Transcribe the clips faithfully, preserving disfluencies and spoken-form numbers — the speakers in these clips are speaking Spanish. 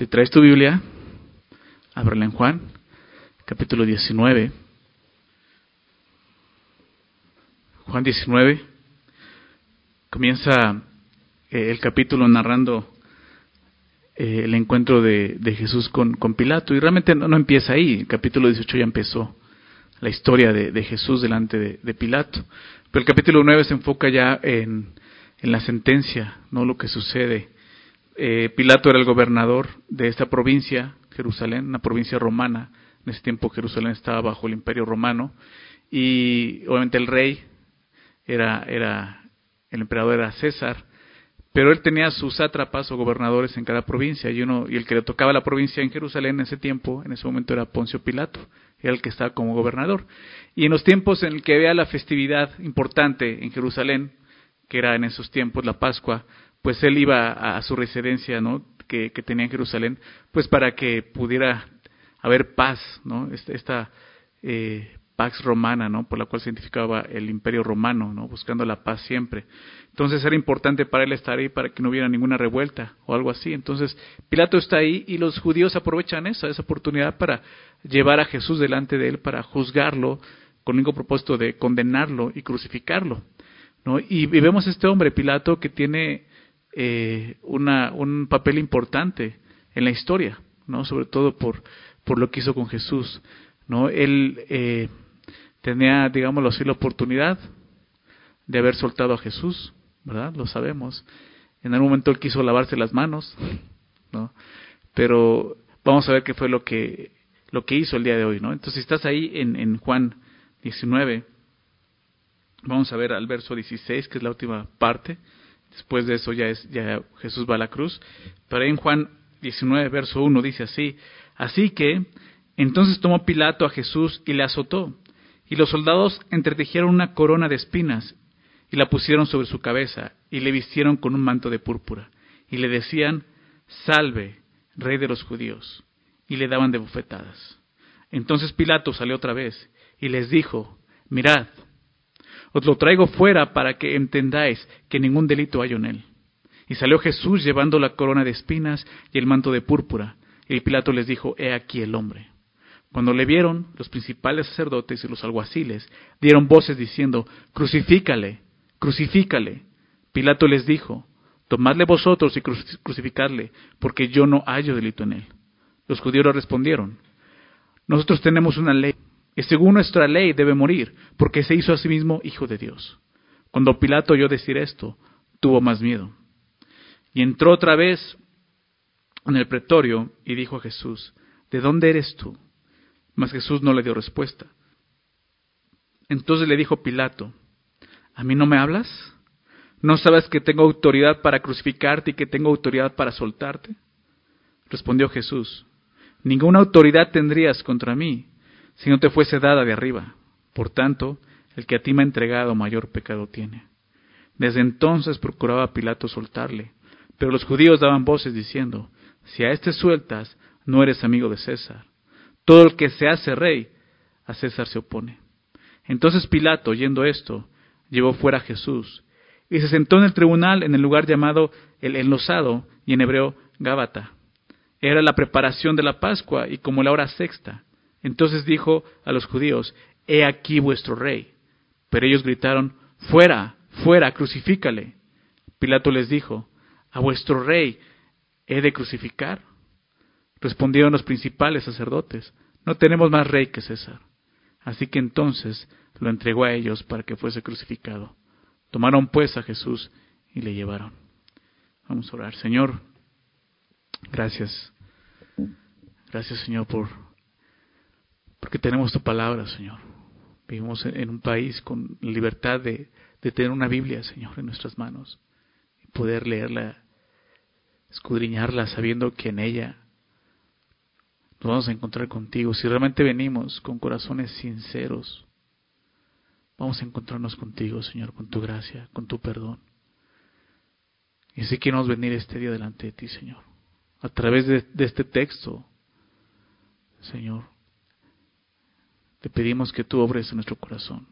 Si traes tu Biblia, ábrela en Juan, capítulo diecinueve. Juan diecinueve, comienza eh, el capítulo narrando eh, el encuentro de, de Jesús con, con Pilato, y realmente no, no empieza ahí. El capítulo dieciocho ya empezó la historia de, de Jesús delante de, de Pilato, pero el capítulo nueve se enfoca ya en, en la sentencia, no lo que sucede. Eh, Pilato era el gobernador de esta provincia, Jerusalén, una provincia romana. En ese tiempo Jerusalén estaba bajo el Imperio Romano, y obviamente el rey era, era el emperador era César, pero él tenía sus sátrapas o gobernadores en cada provincia, y uno y el que le tocaba la provincia en Jerusalén en ese tiempo, en ese momento, era Poncio Pilato, era el que estaba como gobernador. Y en los tiempos en el que había la festividad importante en Jerusalén, que era en esos tiempos la Pascua, pues él iba a, a su residencia, ¿no?, que, que tenía en Jerusalén, pues para que pudiera haber paz, ¿no?, esta, esta eh, Pax Romana, ¿no?, por la cual se identificaba el Imperio Romano, ¿no?, buscando la paz siempre. Entonces era importante para él estar ahí para que no hubiera ninguna revuelta o algo así. Entonces Pilato está ahí y los judíos aprovechan esa, esa oportunidad para llevar a Jesús delante de él, para juzgarlo con el único propósito de condenarlo y crucificarlo, ¿no? Y, y vemos a este hombre, Pilato, que tiene eh, una, un papel importante en la historia, ¿no?, sobre todo por, por lo que hizo con Jesús, ¿no? Él eh, tenía, digámoslo así, la oportunidad de haber soltado a Jesús, ¿verdad? Lo sabemos. En algún momento él quiso lavarse las manos, ¿no? Pero vamos a ver qué fue lo que lo que hizo el día de hoy, ¿no? Entonces, si estás ahí en, en Juan diecinueve, vamos a ver al verso dieciséis, que es la última parte. Después de eso ya es ya Jesús va a la cruz. Pero en Juan diecinueve, verso uno, dice así: así que entonces tomó Pilato a Jesús y le azotó, y los soldados entretejieron una corona de espinas y la pusieron sobre su cabeza, y le vistieron con un manto de púrpura, y le decían: salve, rey de los judíos, y le daban de bofetadas. Entonces Pilato salió otra vez, y les dijo: mirad, os lo traigo fuera para que entendáis que ningún delito hay en él. Y salió Jesús llevando la corona de espinas y el manto de púrpura, y Pilato les dijo: he aquí el hombre. Cuando le vieron, los principales sacerdotes y los alguaciles dieron voces diciendo: crucifícale, crucifícale. Pilato les dijo: tomadle vosotros y crucificadle, porque yo no hallo delito en él. Los judíos le respondieron: nosotros tenemos una ley, y según nuestra ley debe morir, porque se hizo a sí mismo hijo de Dios. Cuando Pilato oyó decir esto, tuvo más miedo, y entró otra vez en el pretorio y dijo a Jesús: ¿de dónde eres tú? Mas Jesús no le dio respuesta. Entonces le dijo Pilato: ¿a mí no me hablas? ¿No sabes que tengo autoridad para crucificarte y que tengo autoridad para soltarte? Respondió Jesús: ninguna autoridad tendrías contra mí si no te fuese dada de arriba. Por tanto, el que a ti me ha entregado mayor pecado tiene. Desde entonces procuraba Pilato soltarle, pero los judíos daban voces diciendo: si a este sueltas, no eres amigo de César. Todo el que se hace rey, a César se opone. Entonces Pilato, oyendo esto, llevó fuera a Jesús, y se sentó en el tribunal en el lugar llamado el Enlosado, y en hebreo Gábata. Era la preparación de la Pascua, y como la hora sexta. Entonces dijo a los judíos: he aquí vuestro rey. Pero ellos gritaron: fuera, fuera, crucifícale. Pilato les dijo: ¿a vuestro rey he de crucificar? Respondieron los principales sacerdotes: no tenemos más rey que César. Así que entonces lo entregó a ellos para que fuese crucificado. Tomaron pues a Jesús y le llevaron. Vamos a orar. Señor, gracias. Gracias, Señor, por porque tenemos tu palabra, Señor. Vivimos en un país con libertad de, de tener una Biblia, Señor, en nuestras manos y poder leerla, escudriñarla, sabiendo que en ella nos vamos a encontrar contigo. Si realmente venimos con corazones sinceros, vamos a encontrarnos contigo, Señor, con tu gracia, con tu perdón. Y así queremos venir este día delante de ti, Señor, a través de, de este texto, Señor. Te pedimos que tú obres en nuestro corazón,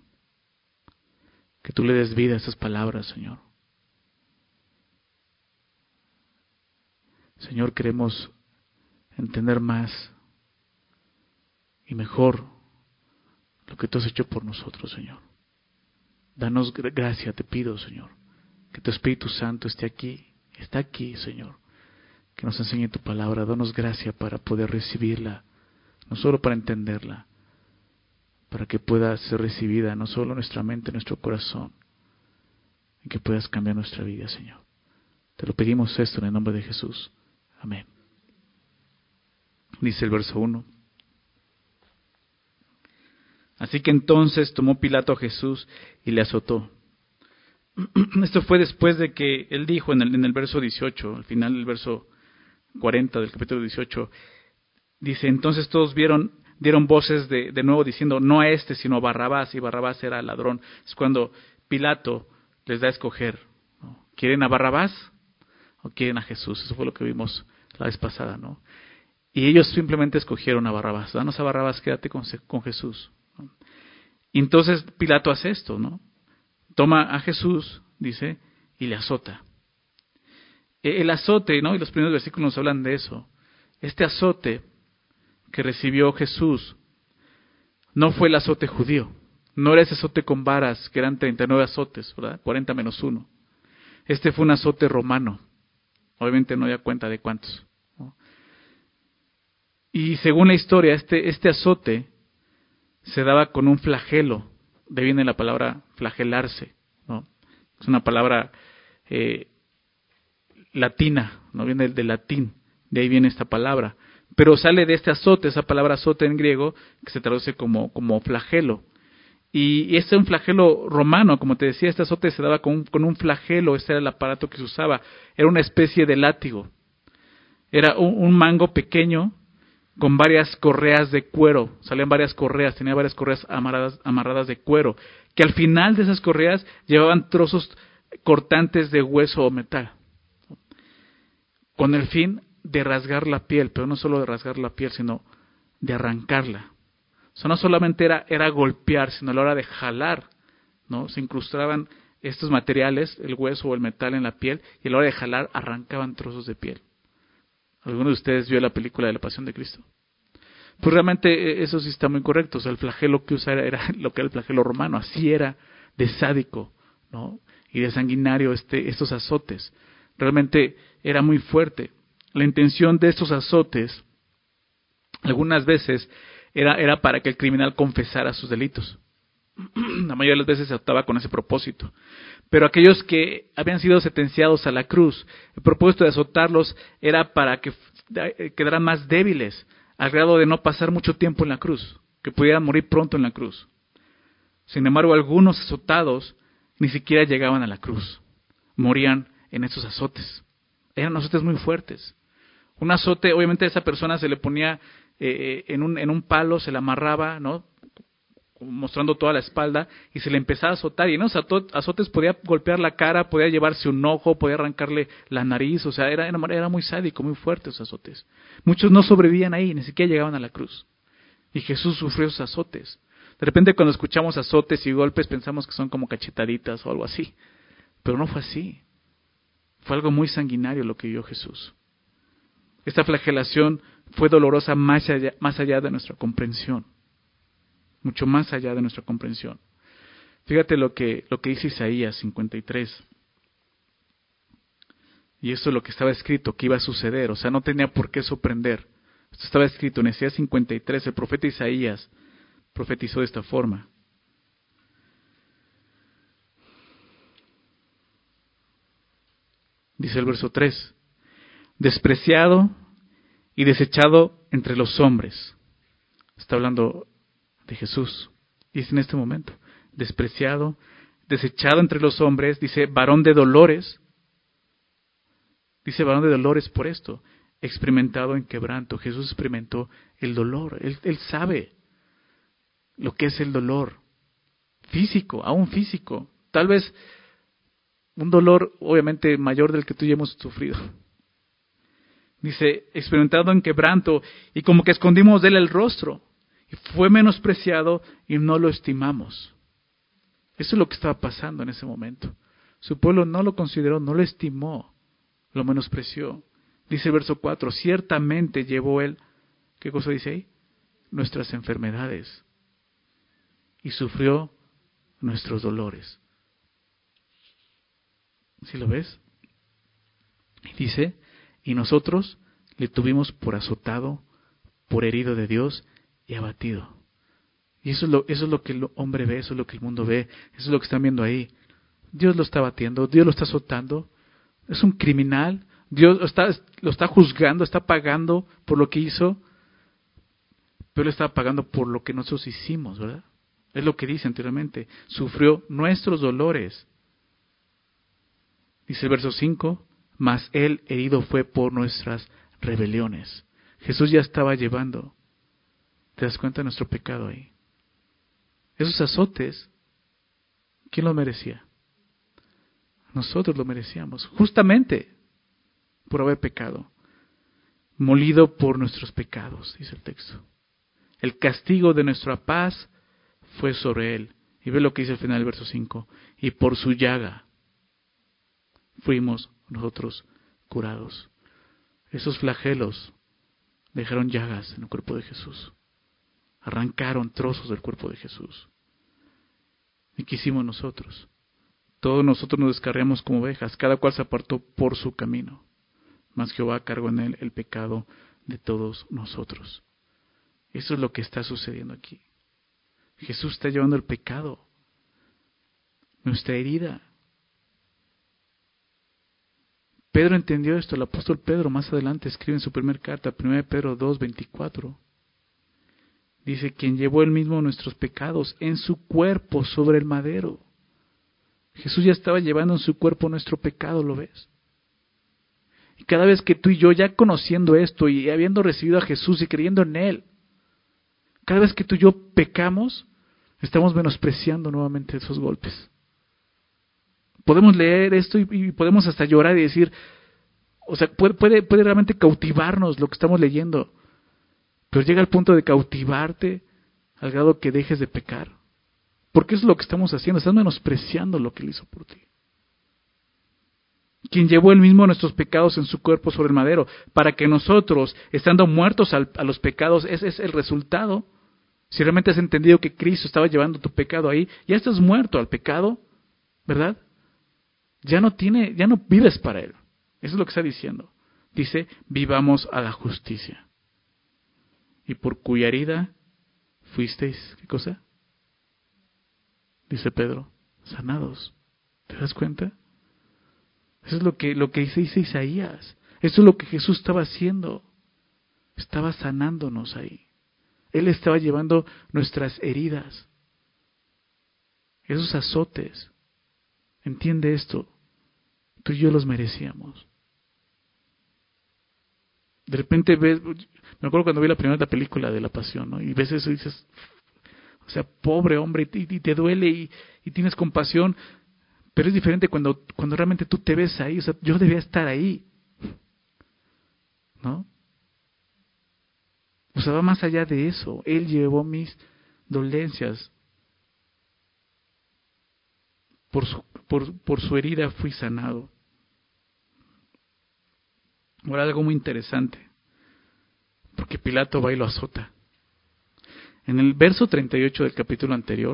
que tú le des vida a estas palabras, Señor. Señor, queremos entender más y mejor lo que tú has hecho por nosotros, Señor. Danos gracia, te pido, Señor, que tu Espíritu Santo esté aquí, está aquí, Señor, que nos enseñe tu palabra. Danos gracia para poder recibirla, no solo para entenderla, para que pueda ser recibida no solo en nuestra mente, en nuestro corazón, y que puedas cambiar nuestra vida, Señor. Te lo pedimos esto en el nombre de Jesús. Amén. Dice el verso uno. Así que entonces tomó Pilato a Jesús y le azotó. Esto fue después de que él dijo en el, en el verso dieciocho, al final del verso cuarenta del capítulo dieciocho, dice, entonces todos vieron, dieron voces de, de nuevo diciendo, no a este, sino a Barrabás, y Barrabás era ladrón. Es cuando Pilato les da a escoger, ¿no? ¿Quieren a Barrabás o quieren a Jesús? Eso fue lo que vimos la vez pasada, ¿no? Y ellos simplemente escogieron a Barrabás. Danos a Barrabás, quédate con, con Jesús, ¿no? Y entonces Pilato hace esto, ¿no? Toma a Jesús, dice, y le azota. El azote, ¿no? Y los primeros versículos nos hablan de eso. Este azote que recibió Jesús no fue el azote judío. No era ese azote con varas, que eran treinta y nueve azotes, ¿verdad? cuarenta menos uno. Este fue un azote romano. Obviamente no había cuenta de cuántos, ¿no? Y según la historia, este, este azote se daba con un flagelo. De ahí viene la palabra flagelarse, ¿no? Es una palabra eh, latina, no viene del, del latín. De ahí viene esta palabra. Pero sale de este azote, esa palabra azote en griego, que se traduce como, como flagelo. Y, y este es un flagelo romano, como te decía, este azote se daba con un, con un flagelo, este era el aparato que se usaba. Era una especie de látigo. Era un, un mango pequeño con varias correas de cuero. Salían varias correas, tenía varias correas amarradas, amarradas de cuero, que al final de esas correas llevaban trozos cortantes de hueso o metal, con el fin de rasgar la piel, pero no solo de rasgar la piel, sino de arrancarla. O sea, no solamente era, era golpear, sino a la hora de jalar, ¿no? Se incrustaban estos materiales, el hueso o el metal en la piel, y a la hora de jalar arrancaban trozos de piel. ¿Alguno de ustedes vio la película de la Pasión de Cristo? Pues realmente eso sí está muy correcto. O sea, el flagelo que usaba era, era lo que era el flagelo romano. Así era de sádico, ¿no? Y de sanguinario este, estos azotes. Realmente era muy fuerte. La intención de estos azotes, algunas veces, era, era para que el criminal confesara sus delitos. La mayoría de las veces se optaba con ese propósito. Pero aquellos que habían sido sentenciados a la cruz, el propósito de azotarlos era para que quedaran más débiles, al grado de no pasar mucho tiempo en la cruz, que pudieran morir pronto en la cruz. Sin embargo, algunos azotados ni siquiera llegaban a la cruz, morían en esos azotes. Eran azotes muy fuertes. Un azote, obviamente a esa persona se le ponía eh, en, un, en un palo, se le amarraba, ¿no?, mostrando toda la espalda, y se le empezaba a azotar, y en esos azotes podía golpear la cara, podía llevarse un ojo, podía arrancarle la nariz, o sea, era, era muy sádico, muy fuerte esos azotes. Muchos no sobrevivían ahí, ni siquiera llegaban a la cruz. Y Jesús sufrió esos azotes. De repente cuando escuchamos azotes y golpes pensamos que son como cachetaditas o algo así, pero no fue así. Fue algo muy sanguinario lo que vio Jesús. Esta flagelación fue dolorosa más allá, más allá de nuestra comprensión. Mucho más allá de nuestra comprensión. Fíjate lo que, lo que dice Isaías cincuenta y tres. Y esto es lo que estaba escrito, que iba a suceder. O sea, no tenía por qué sorprender. Esto estaba escrito en Isaías cincuenta y tres. El profeta Isaías profetizó de esta forma. Dice el verso tres. Despreciado y desechado entre los hombres. Está hablando de Jesús. Dice en este momento, despreciado, desechado entre los hombres, dice varón de dolores, dice varón de dolores por esto, experimentado en quebranto. Jesús experimentó el dolor, él, él sabe lo que es el dolor, físico, aún físico, tal vez un dolor obviamente mayor del que tú y yo hemos sufrido. Dice, experimentado en quebranto, y como que escondimos de él el rostro. Y fue menospreciado y no lo estimamos. Eso es lo que estaba pasando en ese momento. Su pueblo no lo consideró, no lo estimó, lo menospreció. Dice el verso cuatro, ciertamente llevó Él, ¿qué cosa dice ahí? Nuestras enfermedades y sufrió nuestros dolores. ¿Sí lo ves? Y dice, y nosotros le tuvimos por azotado, por herido de Dios y abatido. Y eso es lo, eso es lo que el hombre ve, eso es lo que el mundo ve, eso es lo que están viendo ahí. Dios lo está abatiendo, Dios lo está azotando, es un criminal, Dios lo está, lo está juzgando, está pagando por lo que hizo, pero Él está pagando por lo que nosotros hicimos, ¿verdad? Es lo que dice anteriormente, sufrió nuestros dolores. Dice el verso cinco, mas Él herido fue por nuestras rebeliones. Jesús ya estaba llevando, ¿te das cuenta de nuestro pecado ahí? Esos azotes, ¿quién los merecía? Nosotros lo merecíamos, justamente por haber pecado. Molido por nuestros pecados, dice el texto. El castigo de nuestra paz fue sobre Él. Y ve lo que dice al final del verso cinco. Y por su llaga fuimos nosotros curados. Esos flagelos dejaron llagas en el cuerpo de Jesús. Arrancaron trozos del cuerpo de Jesús. ¿Y qué hicimos nosotros? Todos nosotros nos descarriamos como ovejas, cada cual se apartó por su camino. Mas Jehová cargó en él el pecado de todos nosotros. Eso es lo que está sucediendo aquí. Jesús está llevando el pecado, nuestra herida. Pedro entendió esto, el apóstol Pedro más adelante escribe en su primera carta, primera de Pedro dos, veinticuatro. Dice, quien llevó él mismo nuestros pecados en su cuerpo sobre el madero. Jesús ya estaba llevando en su cuerpo nuestro pecado, ¿lo ves? Y cada vez que tú y yo, ya conociendo esto y habiendo recibido a Jesús y creyendo en Él, cada vez que tú y yo pecamos, estamos menospreciando nuevamente esos golpes. Podemos leer esto y, y podemos hasta llorar y decir, o sea, puede, puede, puede realmente cautivarnos lo que estamos leyendo, pero llega al punto de cautivarte al grado que dejes de pecar. Porque eso es lo que estamos haciendo, estás menospreciando lo que Él hizo por ti. Quien llevó Él mismo nuestros pecados en su cuerpo sobre el madero, para que nosotros, estando muertos al, a los pecados, ese es el resultado. Si realmente has entendido que Cristo estaba llevando tu pecado ahí, ya estás muerto al pecado, ¿verdad? Ya no tiene, ya no vives para Él. Eso es lo que está diciendo. Dice, vivamos a la justicia. Y por cuya herida fuisteis, ¿qué cosa? Dice Pedro, sanados. ¿Te das cuenta? Eso es lo que, lo que dice Isaías. Eso es lo que Jesús estaba haciendo. Estaba sanándonos ahí. Él estaba llevando nuestras heridas. Esos azotes. Entiende esto. Tú y yo los merecíamos. De repente ves, me acuerdo cuando vi la primera película de La Pasión, ¿no? Y ves eso y dices, o sea, pobre hombre, y, y te duele y, y tienes compasión, pero es diferente cuando, cuando realmente tú te ves ahí, o sea, yo debía estar ahí, ¿no? O sea, va más allá de eso. Él llevó mis dolencias. Por su, por, por su herida fui sanado. Ahora algo muy interesante, porque Pilato va y lo azota. En el verso treinta y ocho del capítulo anterior,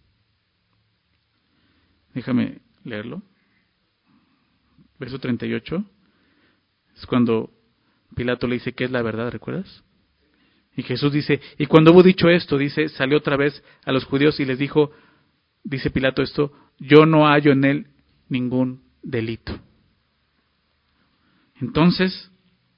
déjame leerlo, verso treinta y ocho, es cuando Pilato le dice, ¿qué es la verdad? ¿Recuerdas? Y Jesús dice, y cuando hubo dicho esto, dice, salió otra vez a los judíos y les dijo, dice Pilato esto, yo no hallo en él ningún delito. Entonces,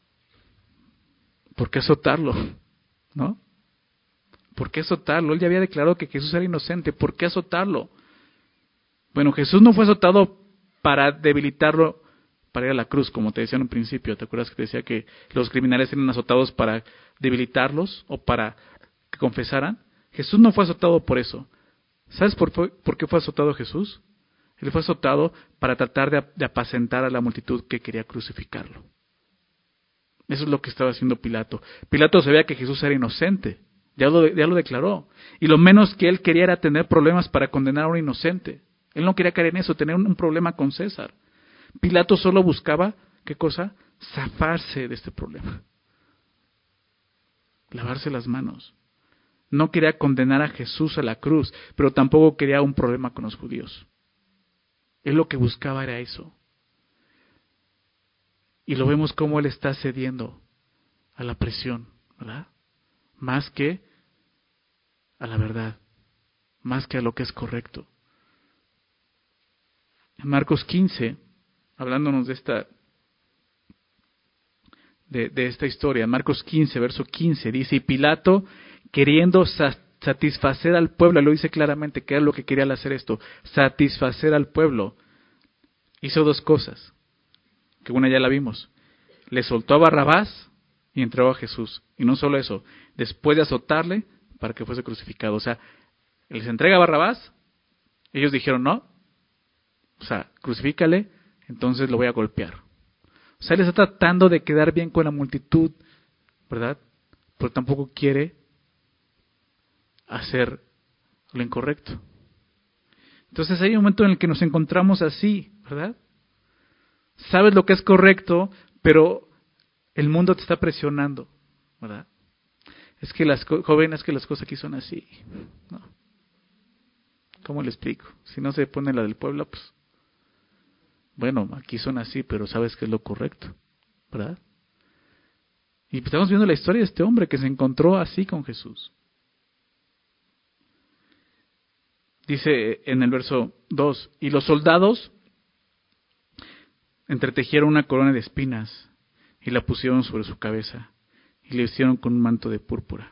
¿por qué azotarlo? ¿No? ¿Por qué azotarlo? Él ya había declarado que Jesús era inocente. ¿Por qué azotarlo? Bueno, Jesús no fue azotado para debilitarlo, para ir a la cruz, como te decía en un principio. ¿Te acuerdas que te decía que los criminales eran azotados para debilitarlos o para que confesaran? Jesús no fue azotado por eso. ¿Sabes por, por qué fue azotado Jesús? Él fue azotado para tratar de, de apacentar a la multitud que quería crucificarlo. Eso es lo que estaba haciendo Pilato. Pilato sabía que Jesús era inocente. Ya lo, ya lo declaró. Y lo menos que él quería era tener problemas para condenar a un inocente. Él no quería caer en eso, tener un, un problema con César. Pilato solo buscaba, ¿qué cosa? zafarse de este problema. Lavarse las manos. No quería condenar a Jesús a la cruz, pero tampoco quería un problema con los judíos. Él lo que buscaba era eso. Y lo vemos como él está cediendo a la presión, ¿verdad? Más que a la verdad, más que a lo que es correcto. En Marcos quince, hablándonos de esta, de, de esta historia, Marcos quince, verso quince, dice, y Pilato, queriendo satisfacer al pueblo, lo dice claramente que era lo que quería al hacer esto, satisfacer al pueblo, hizo dos cosas, que una ya la vimos, le soltó a Barrabás y entregó a Jesús, y no solo eso, después de azotarle, para que fuese crucificado, o sea, les entrega a Barrabás, ellos dijeron no, o sea, crucifícale, entonces lo voy a golpear. O sea, él está tratando de quedar bien con la multitud, ¿verdad? Pero tampoco quiere hacer lo incorrecto. Entonces hay un momento en el que nos encontramos así, ¿verdad? Sabes lo que es correcto, pero el mundo te está presionando, ¿verdad? Es que las jóvenes, que las cosas aquí son así, ¿no? ¿Cómo le explico? Si no se pone la del pueblo, pues, bueno, aquí son así, pero sabes que es lo correcto, ¿verdad? Y estamos viendo la historia de este hombre que se encontró así con Jesús. Dice en el verso dos, y los soldados entretejieron una corona de espinas y la pusieron sobre su cabeza y le vistieron con un manto de púrpura.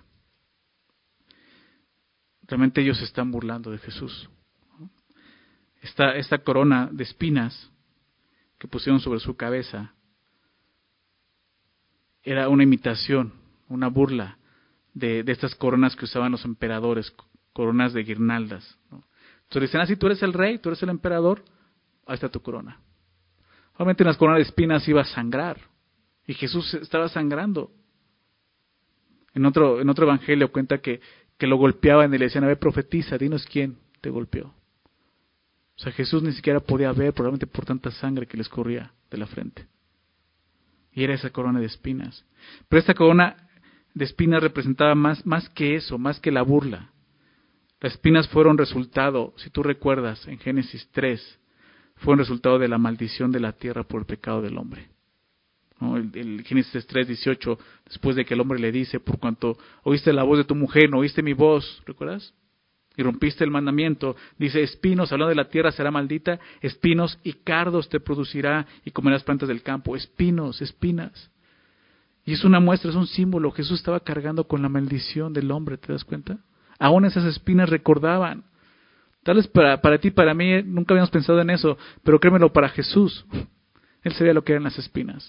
Realmente ellos se están burlando de Jesús. Esta, esta corona de espinas que pusieron sobre su cabeza era una imitación, una burla de, de estas coronas que usaban los emperadores, coronas de guirnaldas, ¿no? Entonces dicen, ah, si tú eres el rey, tú eres el emperador, ahí está tu corona. Obviamente en las coronas de espinas iba a sangrar, y Jesús estaba sangrando. En otro, en otro evangelio cuenta que, que lo golpeaban y le decían, a ver, profetiza, dinos quién te golpeó. O sea, Jesús ni siquiera podía ver, probablemente por tanta sangre que le escurría de la frente. Y era esa corona de espinas. Pero esta corona de espinas representaba más, más que eso, más que la burla. Las espinas fueron resultado, si tú recuerdas, en Génesis tres, fueron resultado de la maldición de la tierra por el pecado del hombre. ¿No? El, el Génesis tres dieciocho, después de que el hombre le dice, por cuanto oíste la voz de tu mujer, no oíste mi voz, ¿recuerdas? Y rompiste el mandamiento, dice, espinos, hablando de la tierra será maldita, espinos y cardos te producirá y comerás plantas del campo, espinos, espinas. Y es una muestra, es un símbolo, Jesús estaba cargando con la maldición del hombre, ¿te das cuenta? Aún esas espinas recordaban. Tal vez para, para ti, para mí, nunca habíamos pensado en eso, pero créemelo, para Jesús, Él sabía lo que eran las espinas.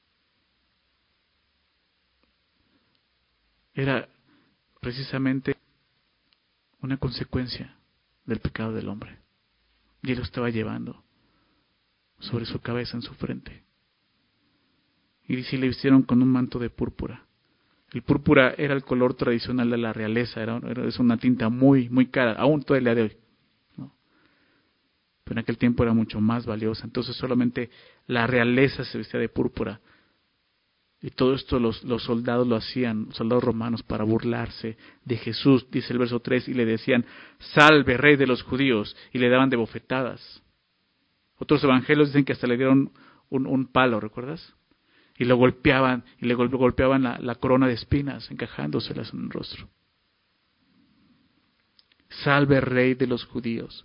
Era precisamente una consecuencia del pecado del hombre. Y Él lo estaba llevando sobre su cabeza, en su frente. Y dice, le vistieron con un manto de púrpura. El púrpura era el color tradicional de la realeza, era, era es una tinta muy, muy cara, aún todo el día de hoy, ¿no? Pero en aquel tiempo era mucho más valiosa. Entonces solamente la realeza se vestía de púrpura. Y todo esto los, los soldados lo hacían, los soldados romanos, para burlarse de Jesús, dice el verso tres, y le decían, salve, rey de los judíos, y le daban de bofetadas. Otros evangelios dicen que hasta le dieron un, un palo, ¿recuerdas? Y lo golpeaban, y le golpeaban la, la corona de espinas, encajándoselas en el rostro. Salve, rey de los judíos.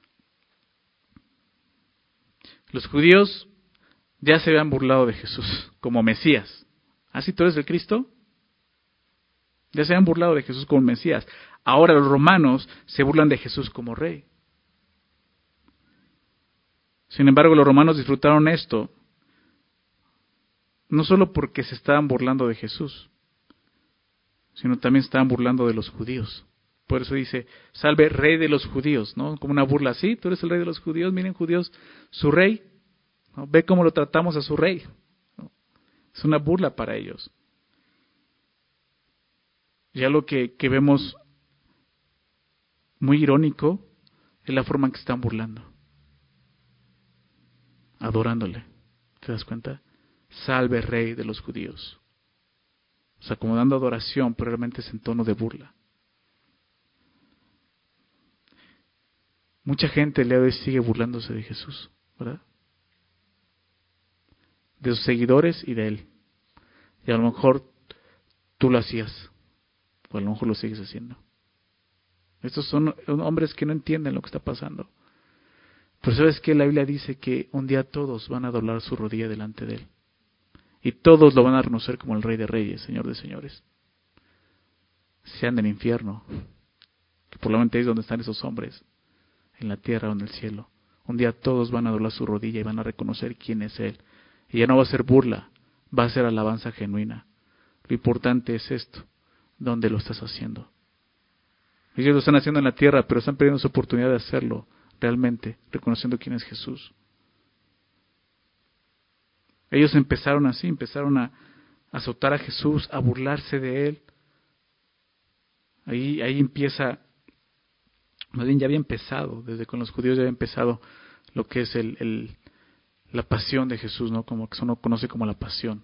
Los judíos ya se habían burlado de Jesús como Mesías. ¿Ah, si tú eres el Cristo? Ya se habían burlado de Jesús como Mesías. Ahora los romanos se burlan de Jesús como rey. Sin embargo, los romanos disfrutaron esto no solo porque se estaban burlando de Jesús, sino también se estaban burlando de los judíos. Por eso dice, salve, rey de los judíos, ¿no? Como una burla así, tú eres el rey de los judíos, miren judíos, su rey, ¿no? Ve cómo lo tratamos a su rey, ¿no? Es una burla para ellos. Ya lo que, que vemos muy irónico es la forma en que se están burlando, adorándole, ¿te das cuenta? salve Rey de los judíos. O sea, como dando adoración, pero realmente es en tono de burla. Mucha gente el día de hoy sigue burlándose de Jesús, ¿verdad? De sus seguidores y de Él. Y a lo mejor tú lo hacías, o a lo mejor lo sigues haciendo. Estos son hombres que no entienden lo que está pasando. Pero ¿sabes qué? La Biblia dice que un día todos van a doblar su rodilla delante de Él. Y todos lo van a reconocer como el Rey de Reyes, Señor de Señores. Sean del infierno, que probablemente es donde están esos hombres, en la tierra o en el cielo. Un día todos van a doblar su rodilla y van a reconocer quién es Él. Y ya no va a ser burla, va a ser alabanza genuina. Lo importante es esto, ¿dónde lo estás haciendo? Ellos lo están haciendo en la tierra, pero están perdiendo su oportunidad de hacerlo realmente, reconociendo quién es Jesús. Ellos empezaron así, empezaron a azotar a Jesús, a burlarse de Él. Ahí, ahí empieza, más bien ya había empezado, desde con los judíos ya había empezado lo que es el, el, la pasión de Jesús, ¿no? Como que uno conoce como la pasión.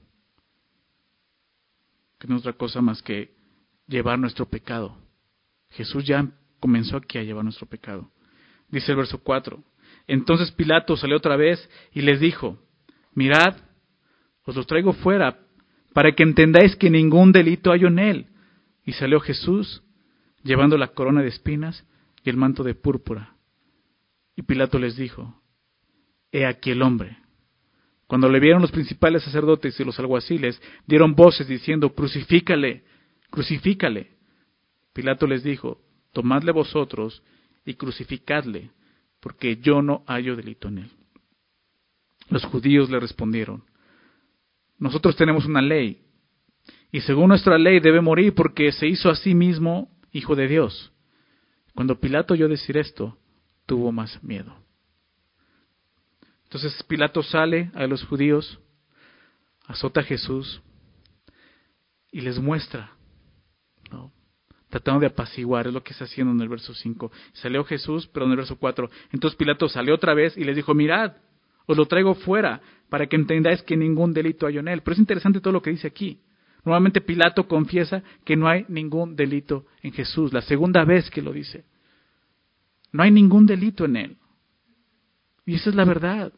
Que no es otra cosa más que llevar nuestro pecado. Jesús ya comenzó aquí a llevar nuestro pecado. Dice el verso cuatro. Entonces Pilato salió otra vez y les dijo, mirad, os los traigo fuera para que entendáis que ningún delito hay en él. Y salió Jesús llevando la corona de espinas y el manto de púrpura. Y Pilato les dijo, he aquí el hombre. Cuando le vieron los principales sacerdotes y los alguaciles, dieron voces diciendo, crucifícale, crucifícale. Pilato les dijo, tomadle vosotros y crucificadle, porque yo no hallo delito en él. Los judíos le respondieron, nosotros tenemos una ley, y según nuestra ley debe morir porque se hizo a sí mismo hijo de Dios. Cuando Pilato oyó decir esto, tuvo más miedo. Entonces Pilato sale a los judíos, azota a Jesús y les muestra, ¿no? Tratando de apaciguar, es lo que está haciendo en el verso cinco. Salió Jesús, pero en el verso cuatro. Entonces Pilato salió otra vez y les dijo, mirad, os lo traigo fuera para que entendáis que ningún delito hay en él. Pero es interesante todo lo que dice aquí. Nuevamente Pilato confiesa que no hay ningún delito en Jesús. La segunda vez que lo dice. No hay ningún delito en él. Y esa es la verdad.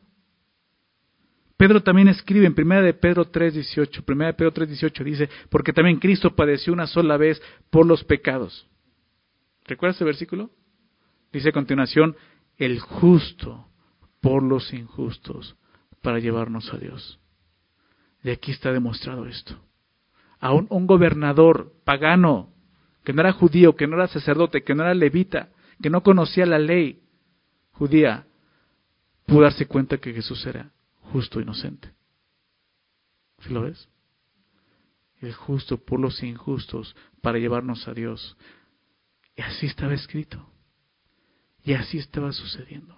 Pedro también escribe en primera de Pedro tres dieciocho. primera de Pedro tres dieciocho dice, porque también Cristo padeció una sola vez por los pecados. ¿Recuerdas ese versículo? Dice a continuación, el justo por los injustos para llevarnos a Dios. Y aquí está demostrado esto. A un, un gobernador pagano, que no era judío, que no era sacerdote, que no era levita, que no conocía la ley judía, pudo darse cuenta que Jesús era justo e inocente. ¿Sí lo ves? El justo por los injustos para llevarnos a Dios. Y así estaba escrito. Y así estaba sucediendo.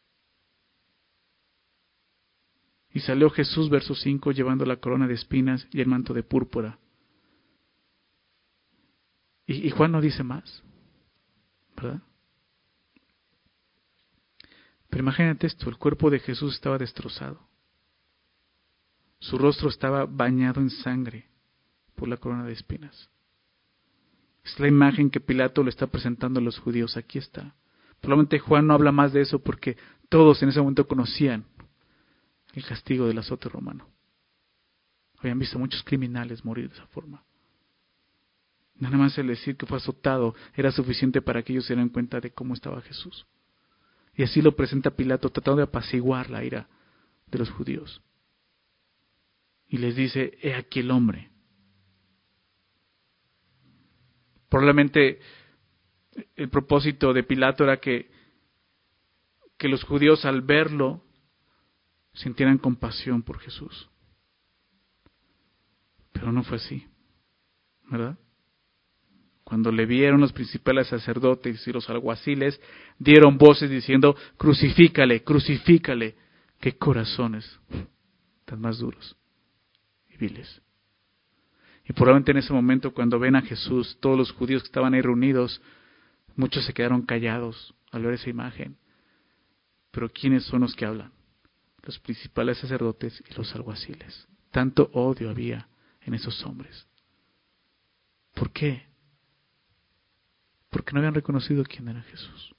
Y salió Jesús, verso cinco, llevando la corona de espinas y el manto de púrpura. Y, y Juan no dice más, ¿verdad? Pero imagínate esto, el cuerpo de Jesús estaba destrozado. Su rostro estaba bañado en sangre por la corona de espinas. Es la imagen que Pilato le está presentando a los judíos. Aquí está. Probablemente Juan no habla más de eso porque todos en ese momento conocían el castigo del azote romano. Habían visto muchos criminales morir de esa forma. Nada más el decir que fue azotado era suficiente para que ellos se dieran cuenta de cómo estaba Jesús. Y así lo presenta Pilato, tratando de apaciguar la ira de los judíos. Y les dice, he aquí el hombre. Probablemente el propósito de Pilato era que, que los judíos al verlo sintieran compasión por Jesús. Pero no fue así, ¿verdad? Cuando le vieron los principales sacerdotes y los alguaciles, dieron voces diciendo, crucifícale, crucifícale. Qué corazones tan más duros y viles. Y probablemente en ese momento, cuando ven a Jesús, todos los judíos que estaban ahí reunidos, muchos se quedaron callados al ver esa imagen. Pero ¿quiénes son los que hablan? Los principales sacerdotes y los alguaciles. Tanto odio había en esos hombres. ¿Por qué? Porque no habían reconocido quién era Jesús.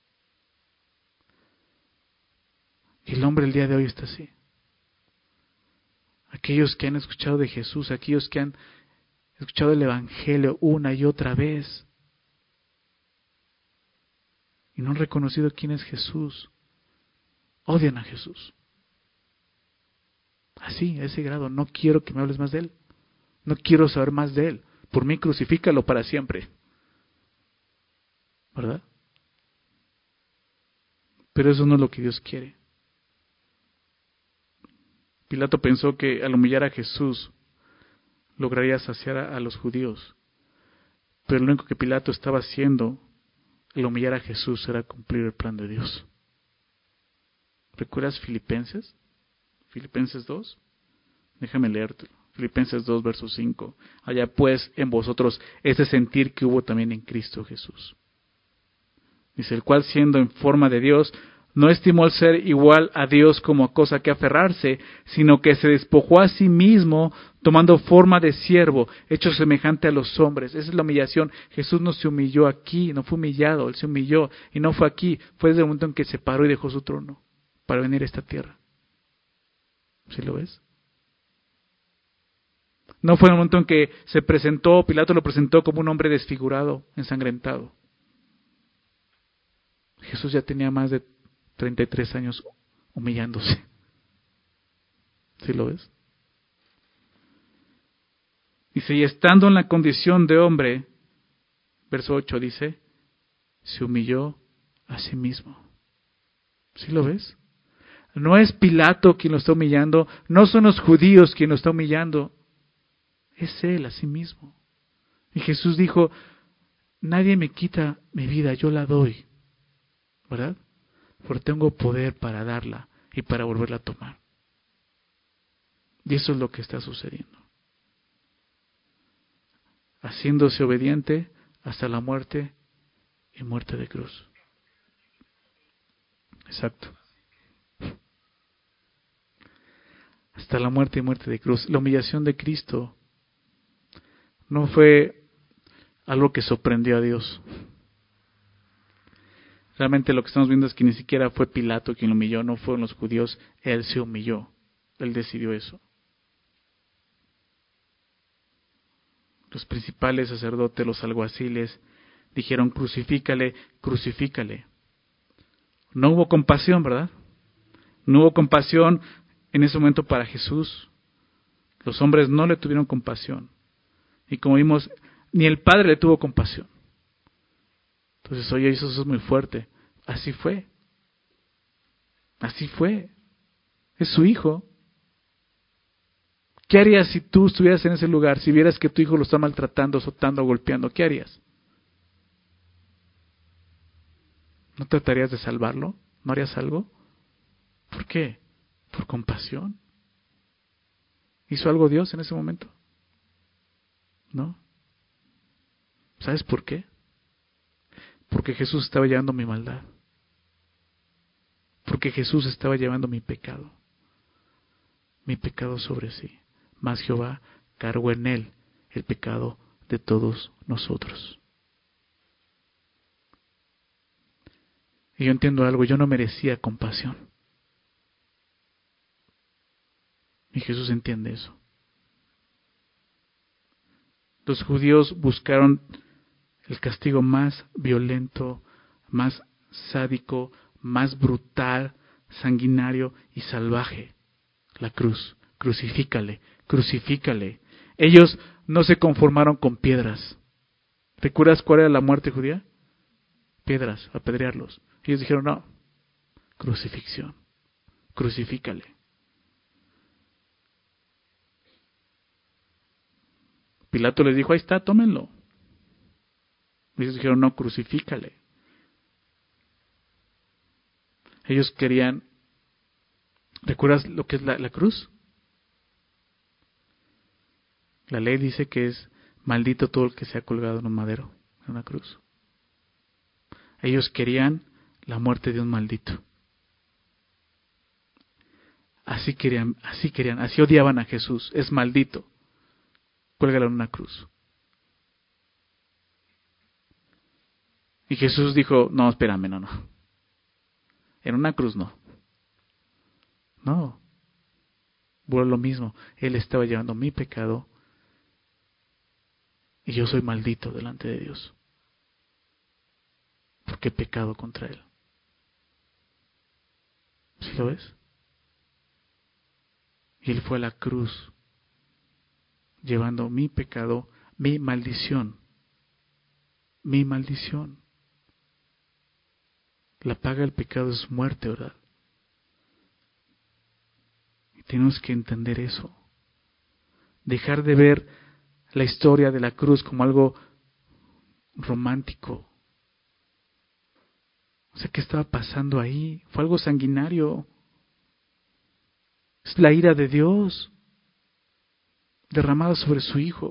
Y el hombre el día de hoy está así. Aquellos que han escuchado de Jesús, aquellos que han escuchado el Evangelio una y otra vez y no han reconocido quién es Jesús, odian a Jesús. Así, a ese grado, no quiero que me hables más de Él. No quiero saber más de Él. Por mí, crucifícalo para siempre. ¿Verdad? Pero eso no es lo que Dios quiere. Pilato pensó que al humillar a Jesús lograría saciar a, a los judíos. Pero lo único que Pilato estaba haciendo al humillar a Jesús era cumplir el plan de Dios. ¿Recuerdas Filipenses? Filipenses dos. Déjame leértelo. Filipenses dos, verso cinco. Allá pues en vosotros ese sentir que hubo también en Cristo Jesús. Dice, el cual siendo en forma de Dios, no estimó el ser igual a Dios como a cosa que aferrarse, sino que se despojó a sí mismo, tomando forma de siervo, hecho semejante a los hombres. Esa es la humillación. Jesús no se humilló aquí, no fue humillado, Él se humilló, y no fue aquí, fue desde el momento en que se paró y dejó su trono para venir a esta tierra. ¿Sí lo ves? No fue en el momento en que se presentó, Pilato lo presentó como un hombre desfigurado, ensangrentado. Jesús ya tenía más de treinta y tres años humillándose. ¿Sí lo ves? Dice, y estando en la condición de hombre, verso ocho dice, se humilló a sí mismo. ¿Sí lo ves? No es Pilato quien lo está humillando, no son los judíos quien lo está humillando, es Él a sí mismo. Y Jesús dijo, nadie me quita mi vida, yo la doy. ¿Verdad? Porque tengo poder para darla y para volverla a tomar. Y eso es lo que está sucediendo. Haciéndose obediente hasta la muerte y muerte de cruz. Exacto. Hasta la muerte y muerte de cruz. La humillación de Cristo no fue algo que sorprendió a Dios. Realmente lo que estamos viendo es que ni siquiera fue Pilato quien lo humilló, no fueron los judíos, Él se humilló. Él decidió eso. Los principales sacerdotes, los alguaciles, dijeron, crucifícale, crucifícale. No hubo compasión, ¿verdad? No hubo compasión en ese momento para Jesús. Los hombres no le tuvieron compasión. Y como vimos, ni el Padre le tuvo compasión. Entonces, oye, eso es muy fuerte. Así fue. Así fue. Es su hijo. ¿Qué harías si tú estuvieras en ese lugar? Si vieras que tu hijo lo está maltratando, azotando, golpeando, ¿qué harías? ¿No tratarías de salvarlo? ¿No harías algo? ¿Por qué? Por compasión. ¿Hizo algo Dios en ese momento? ¿No? ¿Sabes por qué? Porque Jesús estaba llevando mi maldad. Porque Jesús estaba llevando mi pecado. Mi pecado sobre sí. Mas Jehová cargó en él el pecado de todos nosotros. Y yo entiendo algo, yo no merecía compasión. Y Jesús entiende eso. Los judíos buscaron el castigo más violento, más sádico, más brutal, sanguinario y salvaje. La cruz. Crucifícale, crucifícale. Ellos no se conformaron con piedras. ¿Recuerdas cuál era la muerte judía? Piedras, apedrearlos. Ellos dijeron, no, crucifixión, crucifícale. Pilato les dijo, ahí está, tómenlo. Ellos dijeron, no, crucifícale. Ellos querían, ¿recuerdas lo que es la, la cruz? La ley dice que es maldito todo el que sea colgado en un madero, en una cruz. Ellos querían la muerte de un maldito. Así querían, así querían, así odiaban a Jesús. Es maldito. Cuélgalo en una cruz. Y Jesús dijo, no, espérame, no, no. En una cruz no. No. Por lo mismo, Él estaba llevando mi pecado y yo soy maldito delante de Dios. Porque he pecado contra Él. ¿Sí lo ves? Y Él fue a la cruz llevando mi pecado, mi maldición. Mi maldición. La paga del pecado es muerte, ¿verdad? Y tenemos que entender eso. Dejar de ver la historia de la cruz como algo romántico. O sea, ¿qué estaba pasando ahí? Fue algo sanguinario. Es la ira de Dios derramada sobre su Hijo.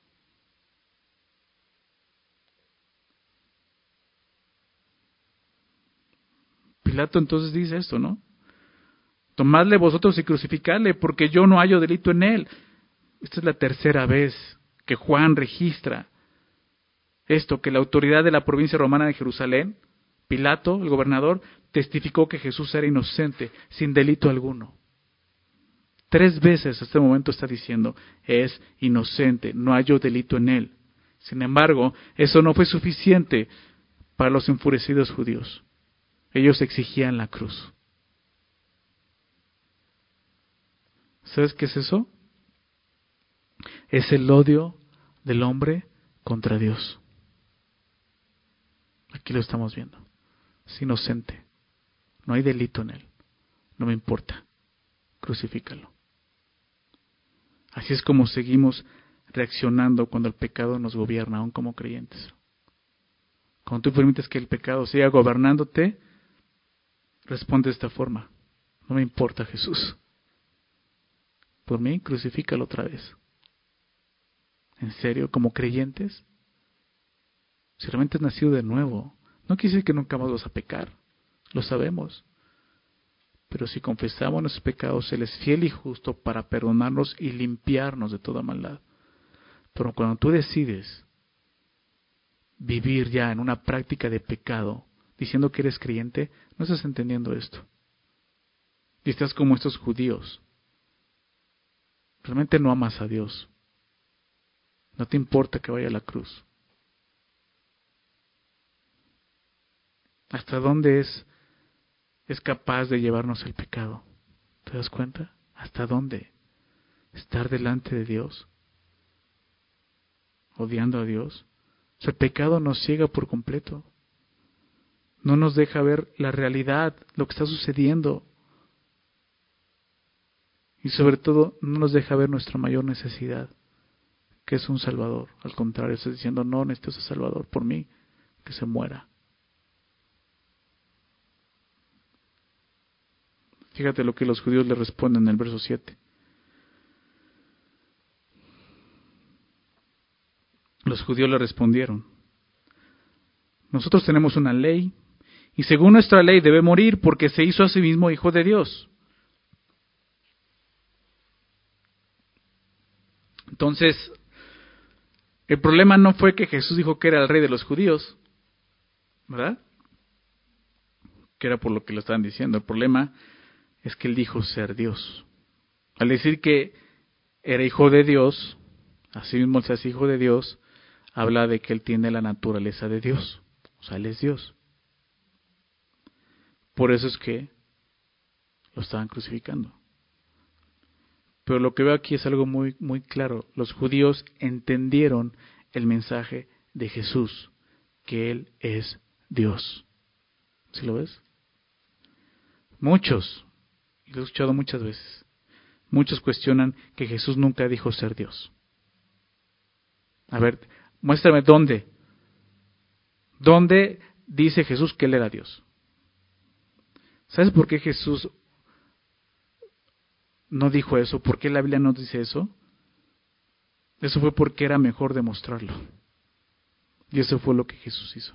Pilato entonces dice esto, ¿no? Tomadle vosotros y crucificadle, porque yo no hallo delito en él. Esta es la tercera vez que Juan registra esto, que la autoridad de la provincia romana de Jerusalén, Pilato, el gobernador, testificó que Jesús era inocente, sin delito alguno. Tres veces hasta este momento está diciendo, es inocente, no hallo delito en él. Sin embargo, eso no fue suficiente para los enfurecidos judíos. Ellos exigían la cruz. ¿Sabes qué es eso? Es el odio del hombre contra Dios. Aquí lo estamos viendo. Es inocente. No hay delito en él. No me importa. Crucifícalo. Así es como seguimos reaccionando cuando el pecado nos gobierna, aún como creyentes. Cuando tú permites que el pecado siga gobernándote, responde de esta forma. No me importa, Jesús. Por mí, crucifícalo otra vez. ¿En serio? ¿Como creyentes? Si realmente has nacido de nuevo, no quiere decir que nunca más vas a pecar. Lo sabemos. Pero si confesamos nuestros pecados, Él es fiel y justo para perdonarnos y limpiarnos de toda maldad. Pero cuando tú decides vivir ya en una práctica de pecado, diciendo que eres creyente, no estás entendiendo esto. Y estás como estos judíos. Realmente no amas a Dios. No te importa que vaya a la cruz. ¿Hasta dónde es, es capaz de llevarnos el pecado? ¿Te das cuenta? ¿Hasta dónde? Estar delante de Dios, odiando a Dios. O sea, el pecado nos ciega por completo. No nos deja ver la realidad, lo que está sucediendo. Y sobre todo, no nos deja ver nuestra mayor necesidad, que es un Salvador. Al contrario, está diciendo, no necesito ese Salvador por mí, que se muera. Fíjate lo que los judíos le responden en el verso siete. Los judíos le respondieron, nosotros tenemos una ley, y según nuestra ley debe morir porque se hizo a sí mismo hijo de Dios. Entonces, el problema no fue que Jesús dijo que era el rey de los judíos, ¿verdad? Que era por lo que lo estaban diciendo. El problema es que él dijo ser Dios. Al decir que era hijo de Dios, así mismo se hace hijo de Dios, habla de que él tiene la naturaleza de Dios. O sea, él es Dios. Por eso es que lo estaban crucificando. Pero lo que veo aquí es algo muy, muy claro. Los judíos entendieron el mensaje de Jesús, que Él es Dios. ¿Sí lo ves? Muchos, y lo he escuchado muchas veces, muchos cuestionan que Jesús nunca dijo ser Dios. A ver, muéstrame dónde. ¿Dónde dice Jesús que Él era Dios? ¿Sabes por qué Jesús no dijo eso? ¿Por qué la Biblia no dice eso? Eso fue porque era mejor demostrarlo. Y eso fue lo que Jesús hizo.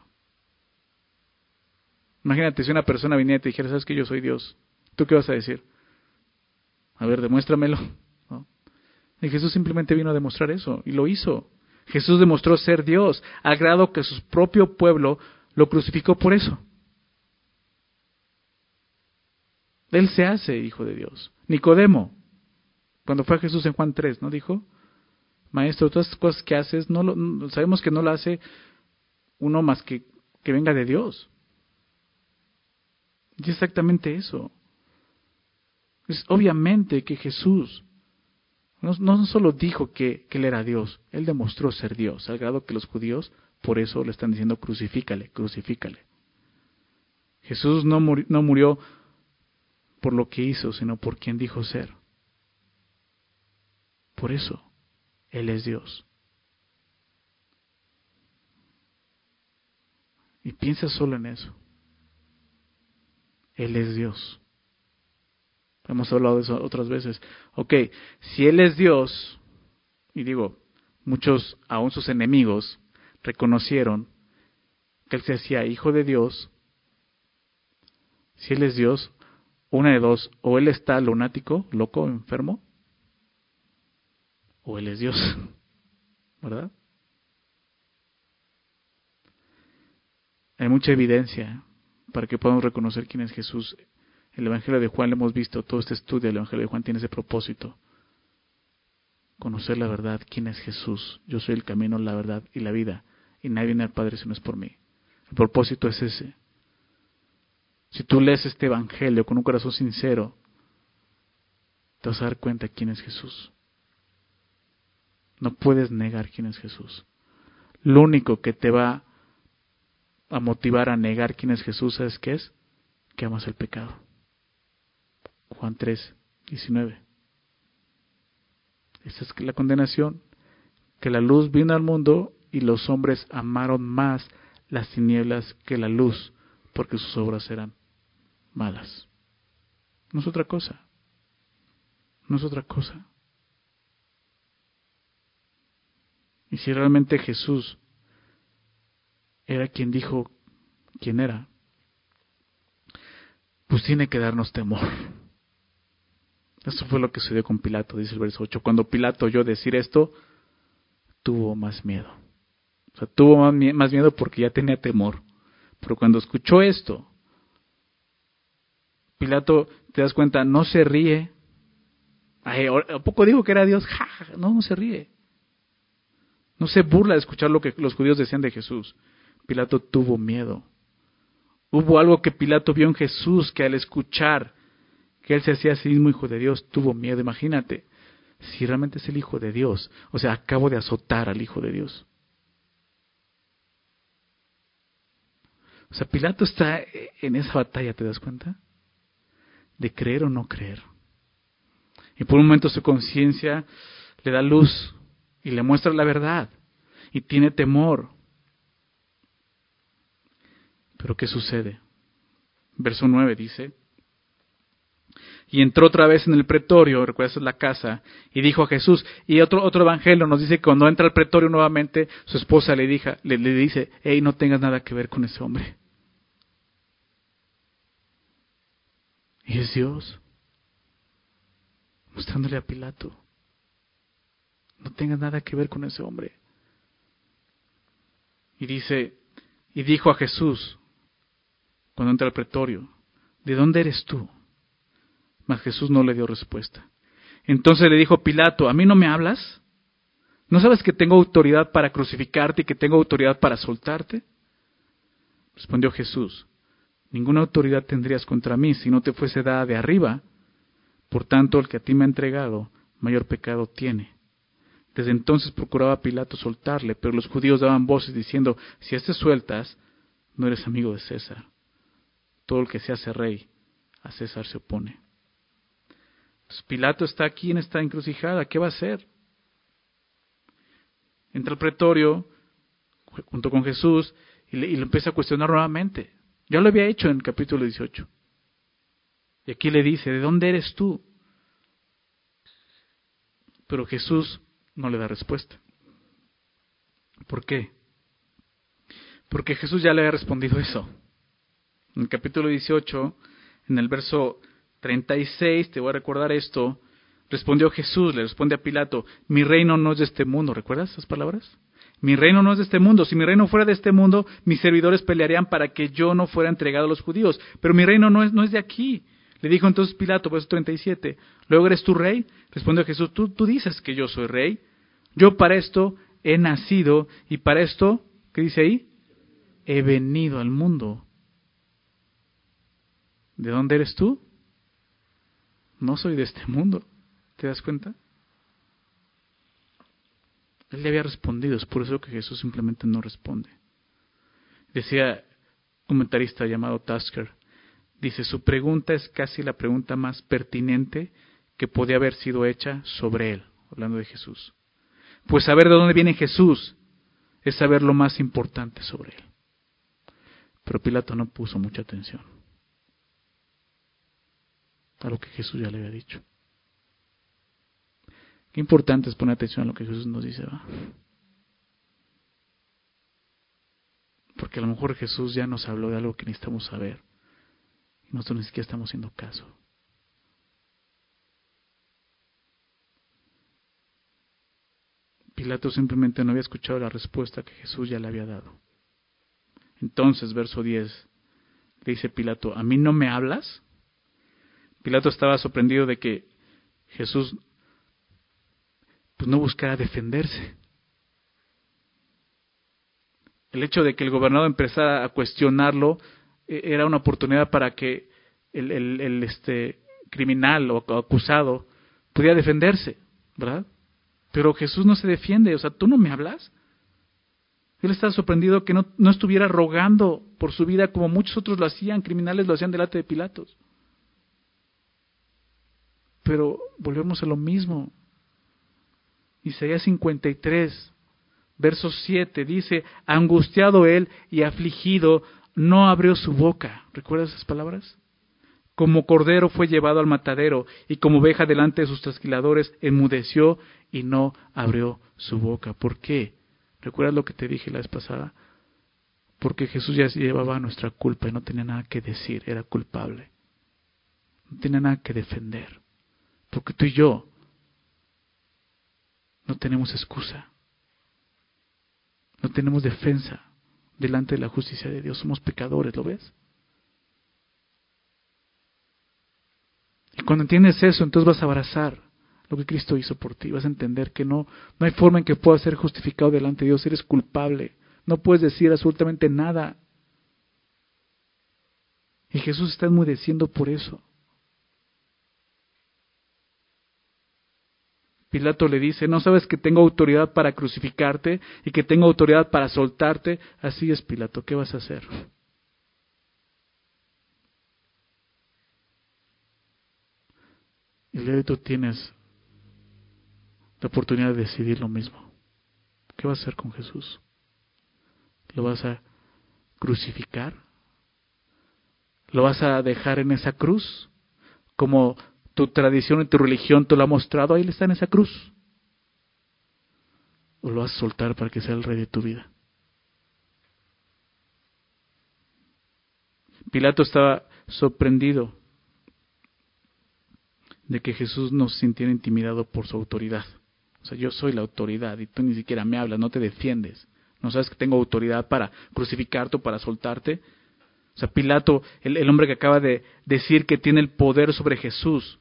Imagínate si una persona viniera y te dijera, ¿sabes que yo soy Dios? ¿Tú qué vas a decir? A ver, demuéstramelo. ¿No? Y Jesús simplemente vino a demostrar eso, y lo hizo. Jesús demostró ser Dios, al grado que su propio pueblo lo crucificó por eso. Él se hace hijo de Dios. Nicodemo, cuando fue a Jesús en Juan tres, ¿no dijo? Maestro, todas estas cosas que haces, no lo, sabemos que no lo hace uno más que que venga de Dios. Y es exactamente eso. Es obviamente que Jesús no, no solo dijo que, que Él era Dios, Él demostró ser Dios, al grado que los judíos por eso le están diciendo crucifícale, crucifícale. Jesús no, muri, no murió por lo que hizo, sino por quien dijo ser. Por eso, Él es Dios. Y piensa solo en eso. Él es Dios. Hemos hablado de eso otras veces. Ok, si Él es Dios, y digo, muchos, aún sus enemigos, reconocieron que Él se hacía hijo de Dios. Si Él es Dios, una de dos, o Él está lunático, loco, enfermo, o Él es Dios, ¿verdad? Hay mucha evidencia para que podamos reconocer quién es Jesús. El Evangelio de Juan lo hemos visto, todo este estudio del Evangelio de Juan tiene ese propósito. Conocer la verdad, quién es Jesús. Yo soy el camino, la verdad y la vida. Y nadie viene al Padre si no es por mí. El propósito es ese. Si tú lees este Evangelio con un corazón sincero, te vas a dar cuenta quién es Jesús. No puedes negar quién es Jesús. Lo único que te va a motivar a negar quién es Jesús, ¿sabes qué es? Que amas el pecado. Juan tres, diecinueve. Esa es la condenación, que la luz vino al mundo y los hombres amaron más las tinieblas que la luz, porque sus obras eran malas. No es otra cosa. No es otra cosa. Y si realmente Jesús era quien dijo quién era, pues tiene que darnos temor. Eso fue lo que sucedió con Pilato, dice el verso ocho. Cuando Pilato oyó decir esto, tuvo más miedo. O sea, tuvo más miedo porque ya tenía temor. Pero cuando escuchó esto, Pilato, te das cuenta, no se ríe. Ay, ¿a poco dijo que era Dios? Ja, ja, no, no se ríe. No se burla de escuchar lo que los judíos decían de Jesús. Pilato tuvo miedo. Hubo algo que Pilato vio en Jesús, que al escuchar que Él se hacía a sí mismo hijo de Dios, tuvo miedo. Imagínate, si realmente es el hijo de Dios, o sea, acabo de azotar al hijo de Dios. O sea, Pilato está en esa batalla, ¿te das cuenta? De creer o no creer. Y por un momento su conciencia le da luz y le muestra la verdad y tiene temor. Pero ¿qué sucede? Verso nueve dice: y entró otra vez en el pretorio, recuerdas la casa, y dijo a Jesús, y otro otro evangelio nos dice que cuando entra al pretorio nuevamente, su esposa le, dija, le, le dice, hey, no tengas nada que ver con ese hombre. Y es Dios, mostrándole a Pilato, no tengas nada que ver con ese hombre. Y dice, y dijo a Jesús, cuando entra al pretorio, ¿de dónde eres tú? Mas Jesús no le dio respuesta. Entonces le dijo Pilato, ¿a mí no me hablas? ¿No sabes que tengo autoridad para crucificarte y que tengo autoridad para soltarte? Respondió Jesús, ninguna autoridad tendrías contra mí si no te fuese dada de arriba. Por tanto, el que a ti me ha entregado, mayor pecado tiene. Desde entonces procuraba Pilato soltarle, pero los judíos daban voces diciendo, si a este sueltas, no eres amigo de César. Todo el que se hace rey, a César se opone. Pues Pilato está aquí en esta encrucijada, ¿qué va a hacer? Entra al pretorio junto con Jesús y le, y lo empieza a cuestionar nuevamente. Ya lo había hecho en el capítulo dieciocho. Y aquí le dice, ¿de dónde eres tú? Pero Jesús no le da respuesta. ¿Por qué? Porque Jesús ya le había respondido eso. En el capítulo dieciocho, en el verso treinta y seis, te voy a recordar esto, Respondió Jesús, le responde a Pilato, mi reino no es de este mundo. ¿Recuerdas esas palabras? Mi reino no es de este mundo. Si mi reino fuera de este mundo, mis servidores pelearían para que yo no fuera entregado a los judíos. Pero mi reino no es, no es de aquí. Le dijo entonces Pilato, verso treinta y siete, ¿luego eres tú rey? Respondió Jesús, tú, tú dices que yo soy rey. Yo para esto he nacido y para esto, ¿qué dice ahí? He venido al mundo. ¿De dónde eres tú? No soy de este mundo. ¿Te das cuenta? Él le había respondido, es por eso que Jesús simplemente no responde. Decía un comentarista llamado Tasker, dice, su pregunta es casi la pregunta más pertinente que podía haber sido hecha sobre él, hablando de Jesús. Pues saber de dónde viene Jesús es saber lo más importante sobre él. Pero Pilato no puso mucha atención a lo que Jesús ya le había dicho. Qué importante es poner atención a lo que Jesús nos dice, ¿va? Porque a lo mejor Jesús ya nos habló de algo que necesitamos saber. Y nosotros ni siquiera estamos haciendo caso. Pilato simplemente no había escuchado la respuesta que Jesús ya le había dado. Entonces, verso diez, le dice Pilato, ¿a mí no me hablas? Pilato estaba sorprendido de que Jesús pues no buscara defenderse. El hecho de que el gobernador empezara a cuestionarlo eh, era una oportunidad para que el, el, el este, criminal o acusado pudiera defenderse, ¿verdad? Pero Jesús no se defiende, o sea, ¿tú no me hablas? Él estaba sorprendido que no, no estuviera rogando por su vida como muchos otros lo hacían, criminales lo hacían delante de Pilatos. Pero volvemos a lo mismo. Isaías cincuenta y tres, verso siete, dice, angustiado él y afligido, no abrió su boca. ¿Recuerdas esas palabras? Como cordero fue llevado al matadero, y como oveja delante de sus trasquiladores, enmudeció y no abrió su boca. ¿Por qué? ¿Recuerdas lo que te dije la vez pasada? Porque Jesús ya llevaba nuestra culpa y no tenía nada que decir, era culpable. No tenía nada que defender. Porque tú y yo no tenemos excusa. No tenemos defensa delante de la justicia de Dios. Somos pecadores, ¿lo ves? Y cuando entiendes eso, entonces vas a abrazar lo que Cristo hizo por ti. Vas a entender que no, no hay forma en que puedas ser justificado delante de Dios. Eres culpable. No puedes decir absolutamente nada. Y Jesús está enmudeciendo por eso. Pilato le dice, ¿no sabes que tengo autoridad para crucificarte y que tengo autoridad para soltarte? Así es, Pilato, ¿qué vas a hacer? Y el día de hoy tú tienes la oportunidad de decidir lo mismo. ¿Qué vas a hacer con Jesús? ¿Lo vas a crucificar? ¿Lo vas a dejar en esa cruz? Como tu tradición y tu religión te lo ha mostrado, ahí está en esa cruz. ¿O lo vas a soltar para que sea el rey de tu vida? Pilato estaba sorprendido de que Jesús no se sintiera intimidado por su autoridad. O sea, yo soy la autoridad y tú ni siquiera me hablas, no te defiendes. ¿No sabes que tengo autoridad para crucificarte o para soltarte? O sea, Pilato, el, el hombre que acaba de decir que tiene el poder sobre Jesús,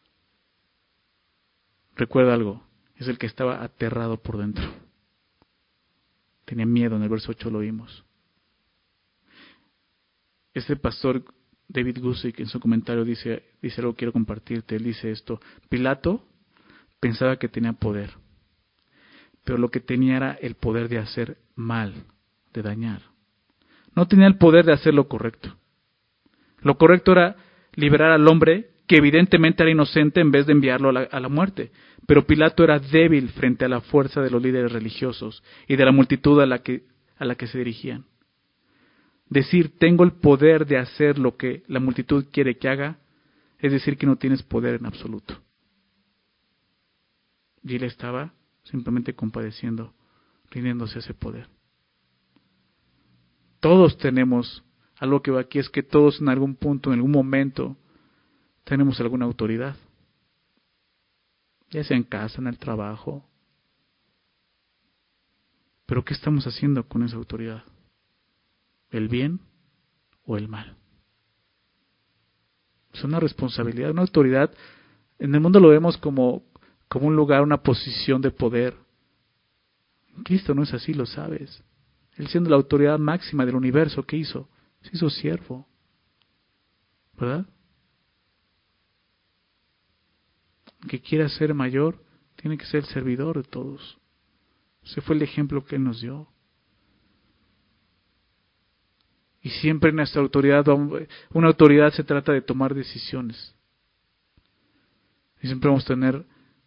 recuerda algo, es el que estaba aterrado por dentro. Tenía miedo, en el verso ocho lo vimos. Este pastor David Gusick en su comentario dice, dice algo que quiero compartirte. Él dice esto: Pilato pensaba que tenía poder, pero lo que tenía era el poder de hacer mal, de dañar. No tenía el poder de hacer lo correcto. Lo correcto era liberar al hombre que evidentemente era inocente en vez de enviarlo a la, a la muerte. Pero Pilato era débil frente a la fuerza de los líderes religiosos y de la multitud a la que, a la que se dirigían. Decir, tengo el poder de hacer lo que la multitud quiere que haga, es decir que no tienes poder en absoluto. Y él estaba simplemente compadeciendo, rindiéndose a ese poder. Todos tenemos, algo que va aquí es que todos en algún punto, en algún momento, tenemos alguna autoridad. ya sea en casa, en el trabajo. Pero ¿qué estamos haciendo con esa autoridad? ¿El bien o el mal? Es una responsabilidad, una autoridad. En el mundo lo vemos como, como un lugar, una posición de poder. Cristo no es así, lo sabes. Él, siendo la autoridad máxima del universo, ¿qué hizo? Se hizo siervo. ¿Verdad? El que quiera ser mayor, tiene que ser el servidor de todos. Ese fue el ejemplo que Él nos dio. Y siempre en nuestra autoridad, una autoridad se trata de tomar decisiones. Y siempre vamos a tener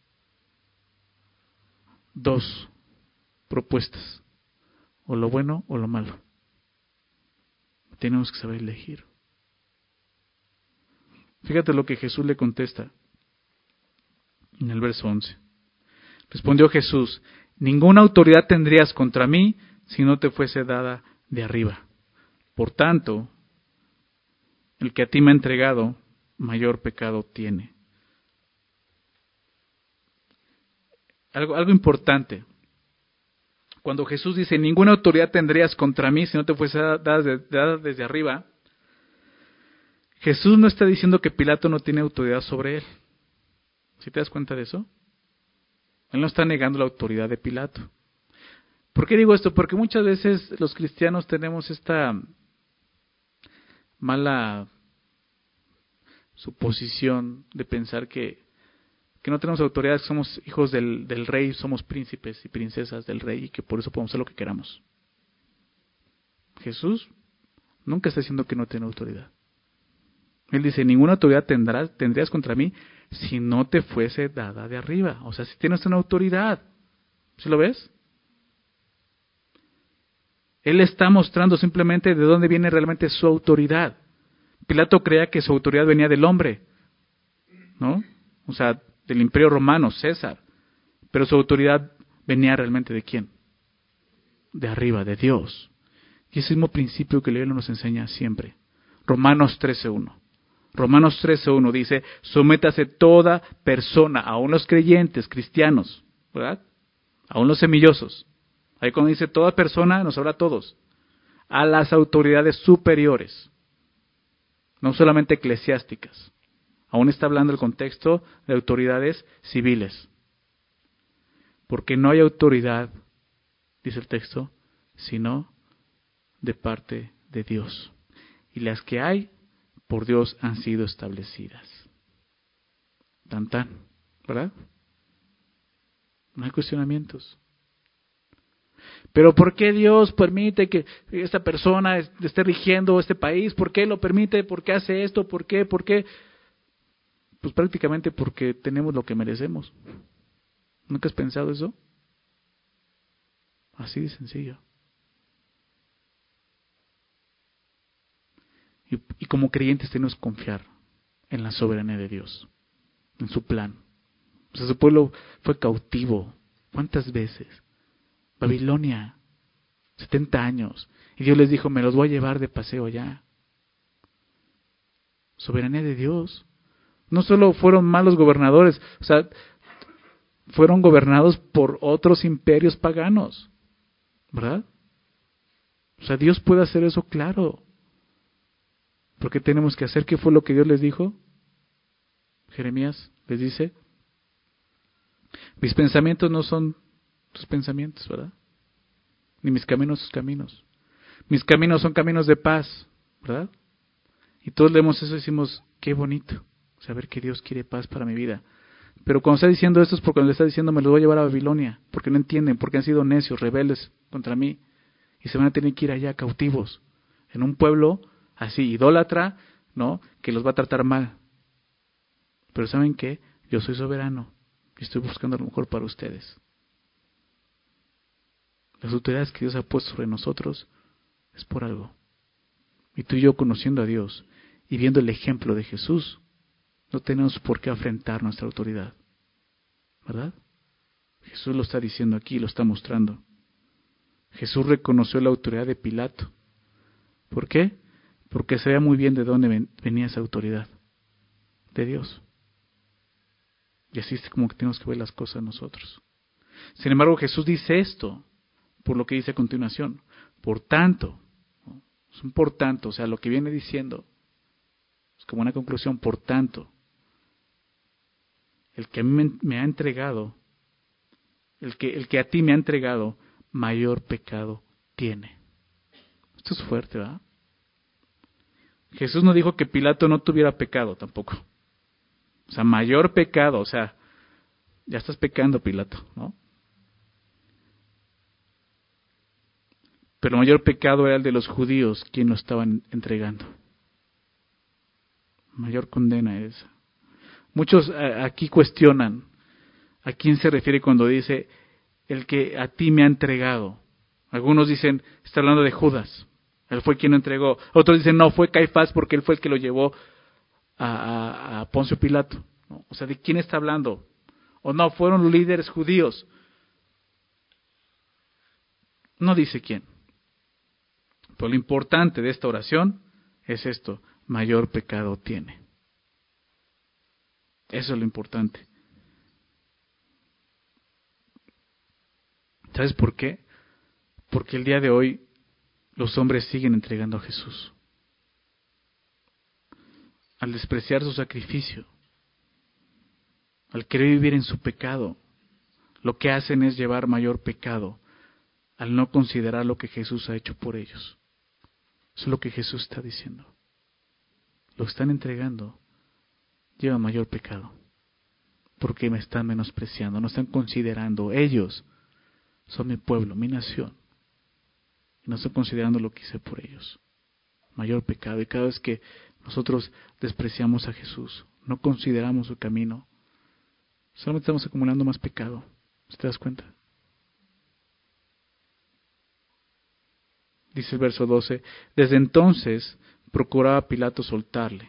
dos propuestas, o lo bueno o lo malo. Tenemos que saber elegir. Fíjate lo que Jesús le contesta en el verso once. Respondió Jesús: ninguna autoridad tendrías contra mí si no te fuese dada de arriba. Por tanto, el que a ti me ha entregado, mayor pecado tiene. Algo, algo importante. Cuando Jesús dice, ninguna autoridad tendrías contra mí si no te fuese dada, de, dada desde arriba, Jesús no está diciendo que Pilato no tiene autoridad sobre él. ¿Sí te das cuenta de eso? Él no está negando la autoridad de Pilato. ¿Por qué digo esto? Porque muchas veces los cristianos tenemos esta mala suposición de pensar que, que no tenemos autoridad, que somos hijos del, del rey, somos príncipes y princesas del rey y que por eso podemos hacer lo que queramos. Jesús nunca está diciendo que no tiene autoridad. Él dice, ninguna autoridad tendrás, tendrías contra mí si no te fuese dada de arriba. O sea, si tienes una autoridad. ¿Sí lo ves? Él está mostrando simplemente de dónde viene realmente su autoridad. Pilato creía que su autoridad venía del hombre, ¿no? O sea, del Imperio Romano, César. Pero su autoridad venía realmente ¿de quién? De arriba, de Dios. Y ese mismo principio que la Biblia nos enseña siempre. Romanos trece uno. Romanos trece uno dice, sométase toda persona, aun los creyentes, cristianos, ¿verdad? Aun los semillosos. Ahí cuando dice toda persona, nos habla a todos. A las autoridades superiores. No solamente eclesiásticas. Aún está hablando el contexto de autoridades civiles. Porque no hay autoridad, dice el texto, sino de parte de Dios. Y las que hay, por Dios han sido establecidas. Tan tan, ¿verdad? No hay cuestionamientos. Pero ¿por qué Dios permite que esta persona esté rigiendo este país? ¿Por qué lo permite? ¿Por qué hace esto? ¿Por qué? ¿Por qué? Pues prácticamente porque tenemos lo que merecemos. ¿Nunca has pensado eso? Así de sencillo. Y, y como creyentes tenemos que confiar en la soberanía de Dios, en su plan. O sea, su pueblo fue cautivo. ¿Cuántas veces? Babilonia, setenta años. Y Dios les dijo, me los voy a llevar de paseo ya. Soberanía de Dios. No solo fueron malos gobernadores, o sea, fueron gobernados por otros imperios paganos. ¿Verdad? O sea, Dios puede hacer eso, claro. ¿Por qué tenemos que hacer? ¿Qué fue lo que Dios les dijo? Jeremías les dice, mis pensamientos no son tus pensamientos, ¿verdad? Ni mis caminos sus caminos. Mis caminos son caminos de paz, ¿verdad? Y todos leemos eso y decimos, qué bonito, saber que Dios quiere paz para mi vida. Pero cuando está diciendo esto es porque le está diciendo, me los voy a llevar a Babilonia, porque no entienden, porque han sido necios, rebeldes contra mí, y se van a tener que ir allá cautivos, en un pueblo así, idólatra, ¿no? Que los va a tratar mal. Pero ¿saben qué? Yo soy soberano y estoy buscando lo mejor para ustedes. Las autoridades que Dios ha puesto sobre nosotros es por algo. Y tú y yo, conociendo a Dios y viendo el ejemplo de Jesús, no tenemos por qué afrentar nuestra autoridad. ¿Verdad? Jesús lo está diciendo aquí, lo está mostrando. Jesús reconoció la autoridad de Pilato. ¿Por qué? Porque sabía muy bien de dónde venía esa autoridad. De Dios. Y así es como que tenemos que ver las cosas nosotros. Sin embargo, Jesús dice esto, por lo que dice a continuación. Por tanto, ¿no? Es un por tanto, o sea, lo que viene diciendo es como una conclusión. Por tanto, el que a mí me, me ha entregado, el que, el que a ti me ha entregado, mayor pecado tiene. Esto es fuerte, ¿verdad? Jesús no dijo que Pilato no tuviera pecado tampoco. O sea, mayor pecado, o sea, ya estás pecando, Pilato, ¿no? Pero el mayor pecado era el de los judíos, quien lo estaban entregando. Mayor condena es esa. Muchos eh, aquí cuestionan a quién se refiere cuando dice el que a ti me ha entregado. Algunos dicen, está hablando de Judas, él fue quien lo entregó. Otros dicen, no, fue Caifás porque él fue el que lo llevó a, a, a Poncio Pilato, ¿no? O sea, ¿de quién está hablando? O no, fueron los líderes judíos. No dice quién. Pero lo importante de esta oración es esto: mayor pecado tiene. Eso es lo importante. ¿Sabes por qué? Porque el día de hoy los hombres siguen entregando a Jesús. Al despreciar su sacrificio, al querer vivir en su pecado, lo que hacen es llevar mayor pecado al no considerar lo que Jesús ha hecho por ellos. Eso es lo que Jesús está diciendo. Lo que están entregando lleva mayor pecado, porque me están menospreciando, no están considerando. Ellos son mi pueblo, mi nación, y no están considerando lo que hice por ellos. Mayor pecado. Y cada vez que nosotros despreciamos a Jesús, no consideramos su camino, solamente estamos acumulando más pecado. ¿Te das cuenta? Dice el verso doce, desde entonces procuraba Pilato soltarle.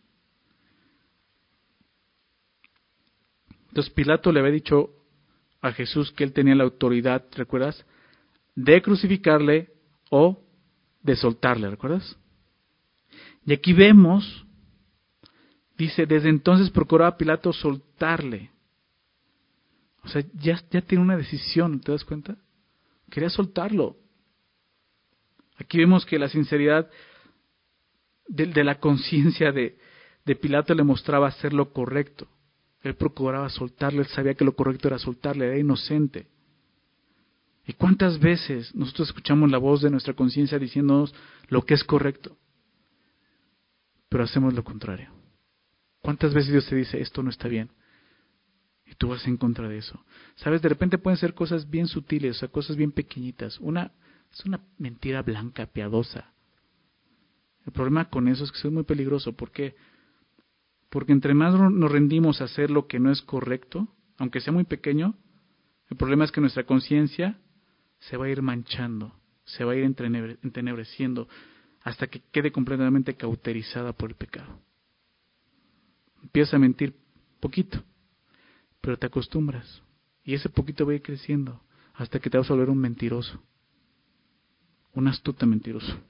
Entonces Pilato le había dicho a Jesús que él tenía la autoridad, ¿recuerdas?, de crucificarle o de soltarle, ¿recuerdas? Y aquí vemos, dice, desde entonces procuraba Pilato soltarle. O sea, ya, ya tiene una decisión, ¿te das cuenta? Quería soltarlo. Aquí vemos que la sinceridad de, de la conciencia de, de Pilato le mostraba hacer lo correcto. Él procuraba soltarle, él sabía que lo correcto era soltarle, era inocente. ¿Y cuántas veces nosotros escuchamos la voz de nuestra conciencia diciéndonos lo que es correcto, pero hacemos lo contrario? ¿Cuántas veces Dios te dice, esto no está bien, y tú vas en contra de eso? ¿Sabes? De repente pueden ser cosas bien sutiles, o sea, cosas bien pequeñitas. Una es una mentira blanca, piadosa. El problema con eso es que es muy peligroso. ¿Por qué? Porque entre más nos rendimos a hacer lo que no es correcto, aunque sea muy pequeño, el problema es que nuestra conciencia se va a ir manchando, se va a ir entrenebre, entenebreciendo, hasta que quede completamente cauterizada por el pecado. Empiezas a mentir poquito, pero te acostumbras, y ese poquito va a ir creciendo, hasta que te vas a volver un mentiroso, un astuto mentiroso.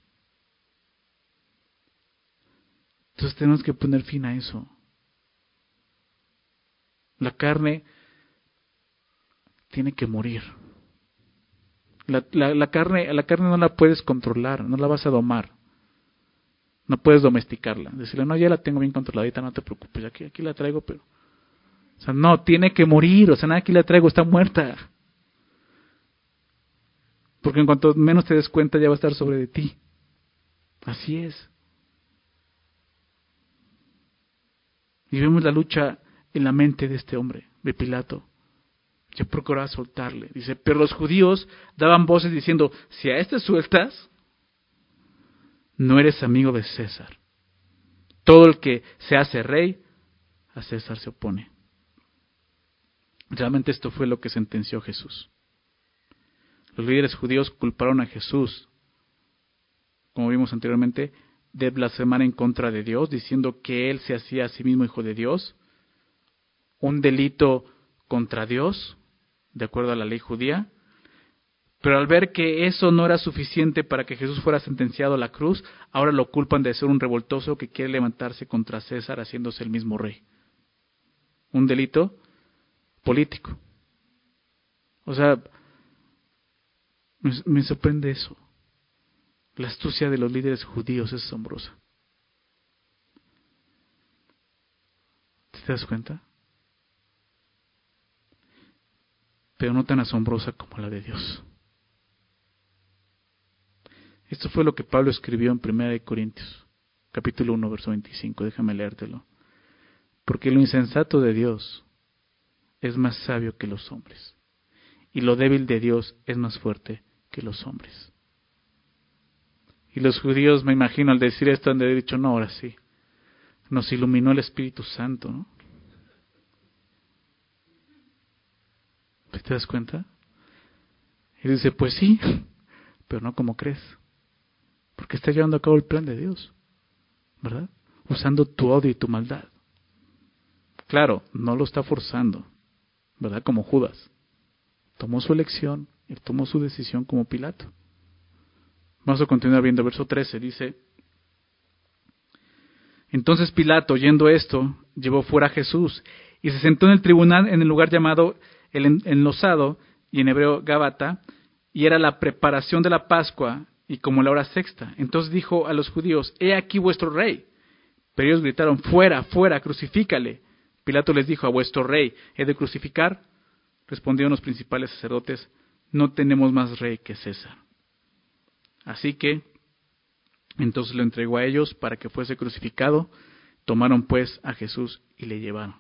Entonces tenemos que poner fin a eso. La carne tiene que morir. La, la, la, carne, la carne no la puedes controlar, no la vas a domar. No puedes domesticarla. Decirle, no, ya la tengo bien controladita, no te preocupes, aquí, aquí la traigo, pero... O sea, no, tiene que morir, o sea, nada, aquí la traigo, está muerta. Porque en cuanto menos te des cuenta, ya va a estar sobre de ti. Así es. Y vemos la lucha en la mente de este hombre, de Pilato. Ya procuraba soltarle. Dice, pero los judíos daban voces diciendo, si a este sueltas, no eres amigo de César. Todo el que se hace rey, a César se opone. Realmente esto fue lo que sentenció Jesús. Los líderes judíos culparon a Jesús, como vimos anteriormente, de blasfemar en contra de Dios, diciendo que él se hacía a sí mismo hijo de Dios, un delito contra Dios, de acuerdo a la ley judía. Pero al ver que eso no era suficiente para que Jesús fuera sentenciado a la cruz, ahora lo culpan de ser un revoltoso que quiere levantarse contra César haciéndose el mismo rey. Un delito político. O sea, me, me sorprende eso. La astucia de los líderes judíos es asombrosa. ¿Te das cuenta? Pero no tan asombrosa como la de Dios. Esto fue lo que Pablo escribió en primera de Corintios, capítulo uno, verso veinticinco. Déjame leértelo. Porque lo insensato de Dios es más sabio que los hombres, y lo débil de Dios es más fuerte que los hombres. Y los judíos, me imagino, al decir esto han de haber dicho, no, ahora sí, nos iluminó el Espíritu Santo, ¿no? ¿Te das cuenta? Y dice, pues sí, pero no como crees. Porque está llevando a cabo el plan de Dios, ¿verdad? Usando tu odio y tu maldad. Claro, no lo está forzando, ¿verdad? Como Judas. Tomó su elección y tomó su decisión como Pilato. Vamos a continuar viendo verso trece, dice: entonces Pilato, oyendo esto, llevó fuera a Jesús y se sentó en el tribunal en el lugar llamado el enlosado, y en hebreo Gábata, y era la preparación de la Pascua y como la hora sexta. Entonces dijo a los judíos: he aquí vuestro rey. Pero ellos gritaron: fuera, fuera, crucifícale. Pilato les dijo: a vuestro rey he de crucificar. Respondieron los principales sacerdotes: no tenemos más rey que César. Así que entonces lo entregó a ellos para que fuese crucificado. Tomaron pues a Jesús y le llevaron.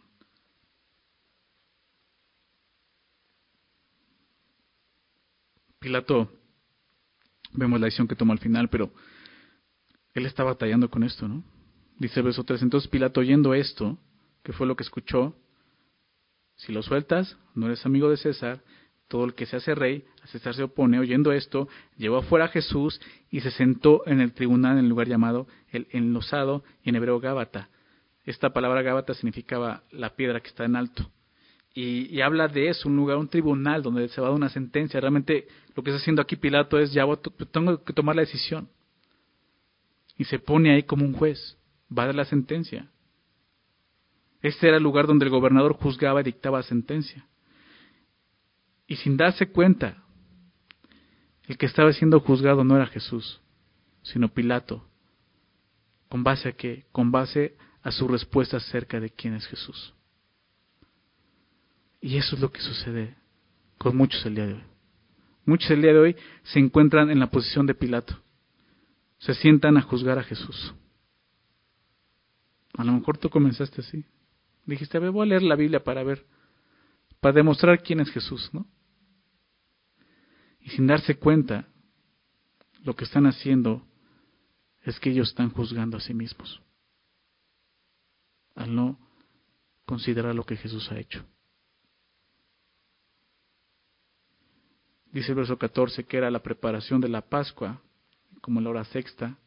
Pilato, vemos la decisión que tomó al final, pero él está batallando con esto, ¿no? Dice el verso tres: entonces Pilato, oyendo esto, que fue lo que escuchó, si lo sueltas, no eres amigo de César. Todo el que se hace rey, a César se opone. Oyendo esto, llevó afuera a Jesús y se sentó en el tribunal en el lugar llamado el enlosado, y en hebreo Gábata. Esta palabra Gábata significaba la piedra que está en alto. Y, y habla de eso, un lugar, un tribunal donde se va a dar una sentencia. Realmente lo que está haciendo aquí Pilato es: ya voy a, tengo que tomar la decisión. Y se pone ahí como un juez, va a dar la sentencia. Este era el lugar donde el gobernador juzgaba y dictaba sentencia. Y sin darse cuenta, el que estaba siendo juzgado no era Jesús, sino Pilato. ¿Con base a qué? Con base a su respuesta acerca de quién es Jesús. Y eso es lo que sucede con muchos el día de hoy. Muchos el día de hoy se encuentran en la posición de Pilato. Se sientan a juzgar a Jesús. A lo mejor tú comenzaste así. Dijiste: a ver, voy a leer la Biblia para ver, para demostrar quién es Jesús, ¿no? Y sin darse cuenta, lo que están haciendo es que ellos están juzgando a sí mismos, al no considerar lo que Jesús ha hecho. Dice el verso catorce que era la preparación de la Pascua, como la hora sexta.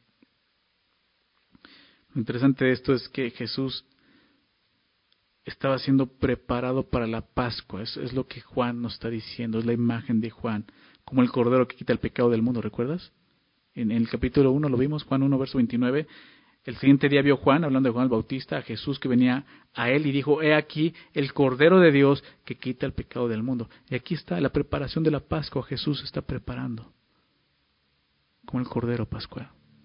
Lo interesante de esto es que Jesús estaba siendo preparado para la Pascua. Eso es lo que Juan nos está diciendo, es la imagen de Juan, como el Cordero que quita el pecado del mundo, ¿recuerdas? En, en el capítulo uno lo vimos, Juan uno, verso veintinueve. El siguiente día vio Juan, hablando de Juan el Bautista, a Jesús que venía a él y dijo: he aquí el Cordero de Dios que quita el pecado del mundo. Y aquí está la preparación de la Pascua. Jesús se está preparando como el Cordero Pascual.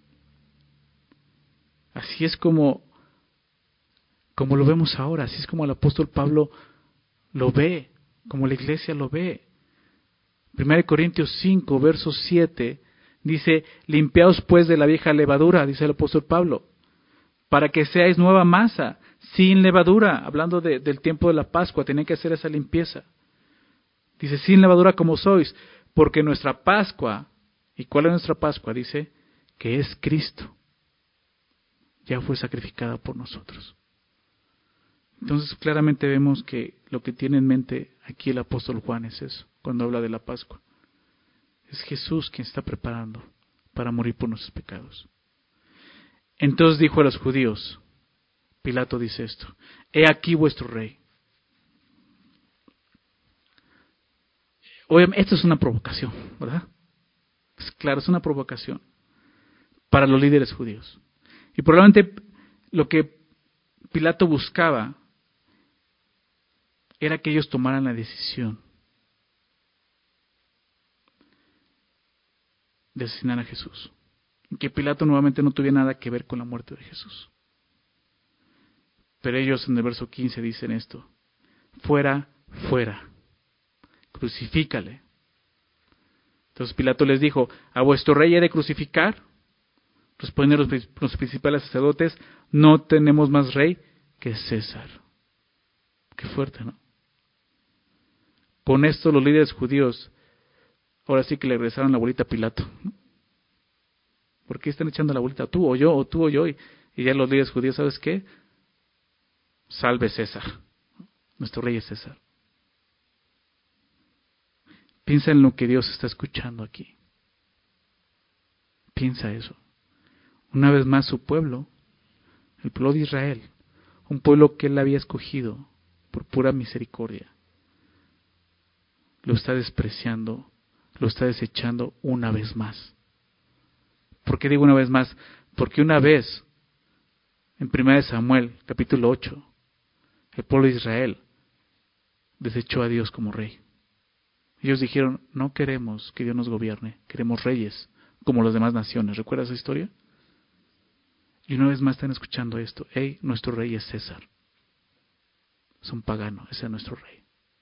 Así es como, como lo vemos ahora, así es como el apóstol Pablo lo ve, como la iglesia lo ve. primera de Corintios cinco, verso siete, dice: limpiaos pues de la vieja levadura, dice el apóstol Pablo, para que seáis nueva masa, sin levadura. Hablando de, del tiempo de la Pascua, tenía que hacer esa limpieza. Dice: sin levadura como sois, porque nuestra Pascua, ¿y cuál es nuestra Pascua? Dice que es Cristo. Ya fue sacrificada por nosotros. Entonces claramente vemos que lo que tiene en mente aquí el apóstol Juan es eso, cuando habla de la Pascua. Es Jesús quien está preparando para morir por nuestros pecados. Entonces dijo a los judíos, Pilato dice esto: he aquí vuestro rey. Obviamente, esto es una provocación, ¿verdad? Es claro, es una provocación para los líderes judíos. Y probablemente lo que Pilato buscaba era que ellos tomaran la decisión de asesinar a Jesús. Y que Pilato nuevamente no tuviera nada que ver con la muerte de Jesús. Pero ellos en el verso quince dicen esto: fuera, fuera, crucifícale. Entonces Pilato les dijo: ¿a vuestro rey he de crucificar? Respondieron los, los principales sacerdotes: no tenemos más rey que César. Qué fuerte, ¿no? Con esto los líderes judíos ahora sí que le regresaron la bolita a Pilato. ¿Por qué están echando la bolita? Tú o yo, o tú o yo. Y, y ya los líderes judíos, ¿sabes qué? Salve César. Nuestro rey es César. Piensa en lo que Dios está escuchando aquí. Piensa eso. Una vez más su pueblo, el pueblo de Israel, un pueblo que él había escogido por pura misericordia, lo está despreciando, lo está desechando una vez más. ¿Por qué digo una vez más? Porque una vez, en primera de Samuel, capítulo ocho, el pueblo de Israel desechó a Dios como rey. Ellos dijeron: no queremos que Dios nos gobierne, queremos reyes como las demás naciones. ¿Recuerdas esa historia? Y una vez más están escuchando esto: hey, nuestro rey es César. Es un pagano, ese es nuestro rey.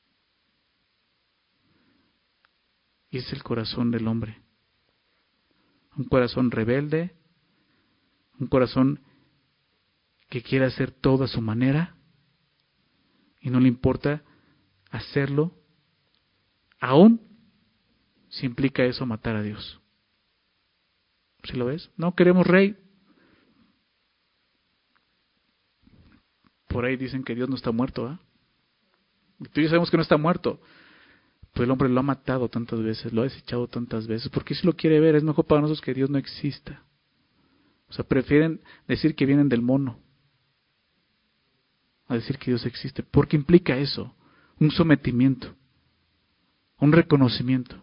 Y es el corazón del hombre. Un corazón rebelde, un corazón que quiere hacer todo a su manera y no le importa hacerlo, aún si implica eso matar a Dios. ¿Sí lo ves? No queremos rey. Por ahí dicen que Dios no está muerto, ¿ah? ¿eh? Tú y yo sabemos que no está muerto. Pues el hombre lo ha matado tantas veces, lo ha desechado tantas veces. Porque si lo quiere ver, es mejor para nosotros que Dios no exista. O sea, prefieren decir que vienen del mono a decir que Dios existe. Porque implica eso, un sometimiento, un reconocimiento.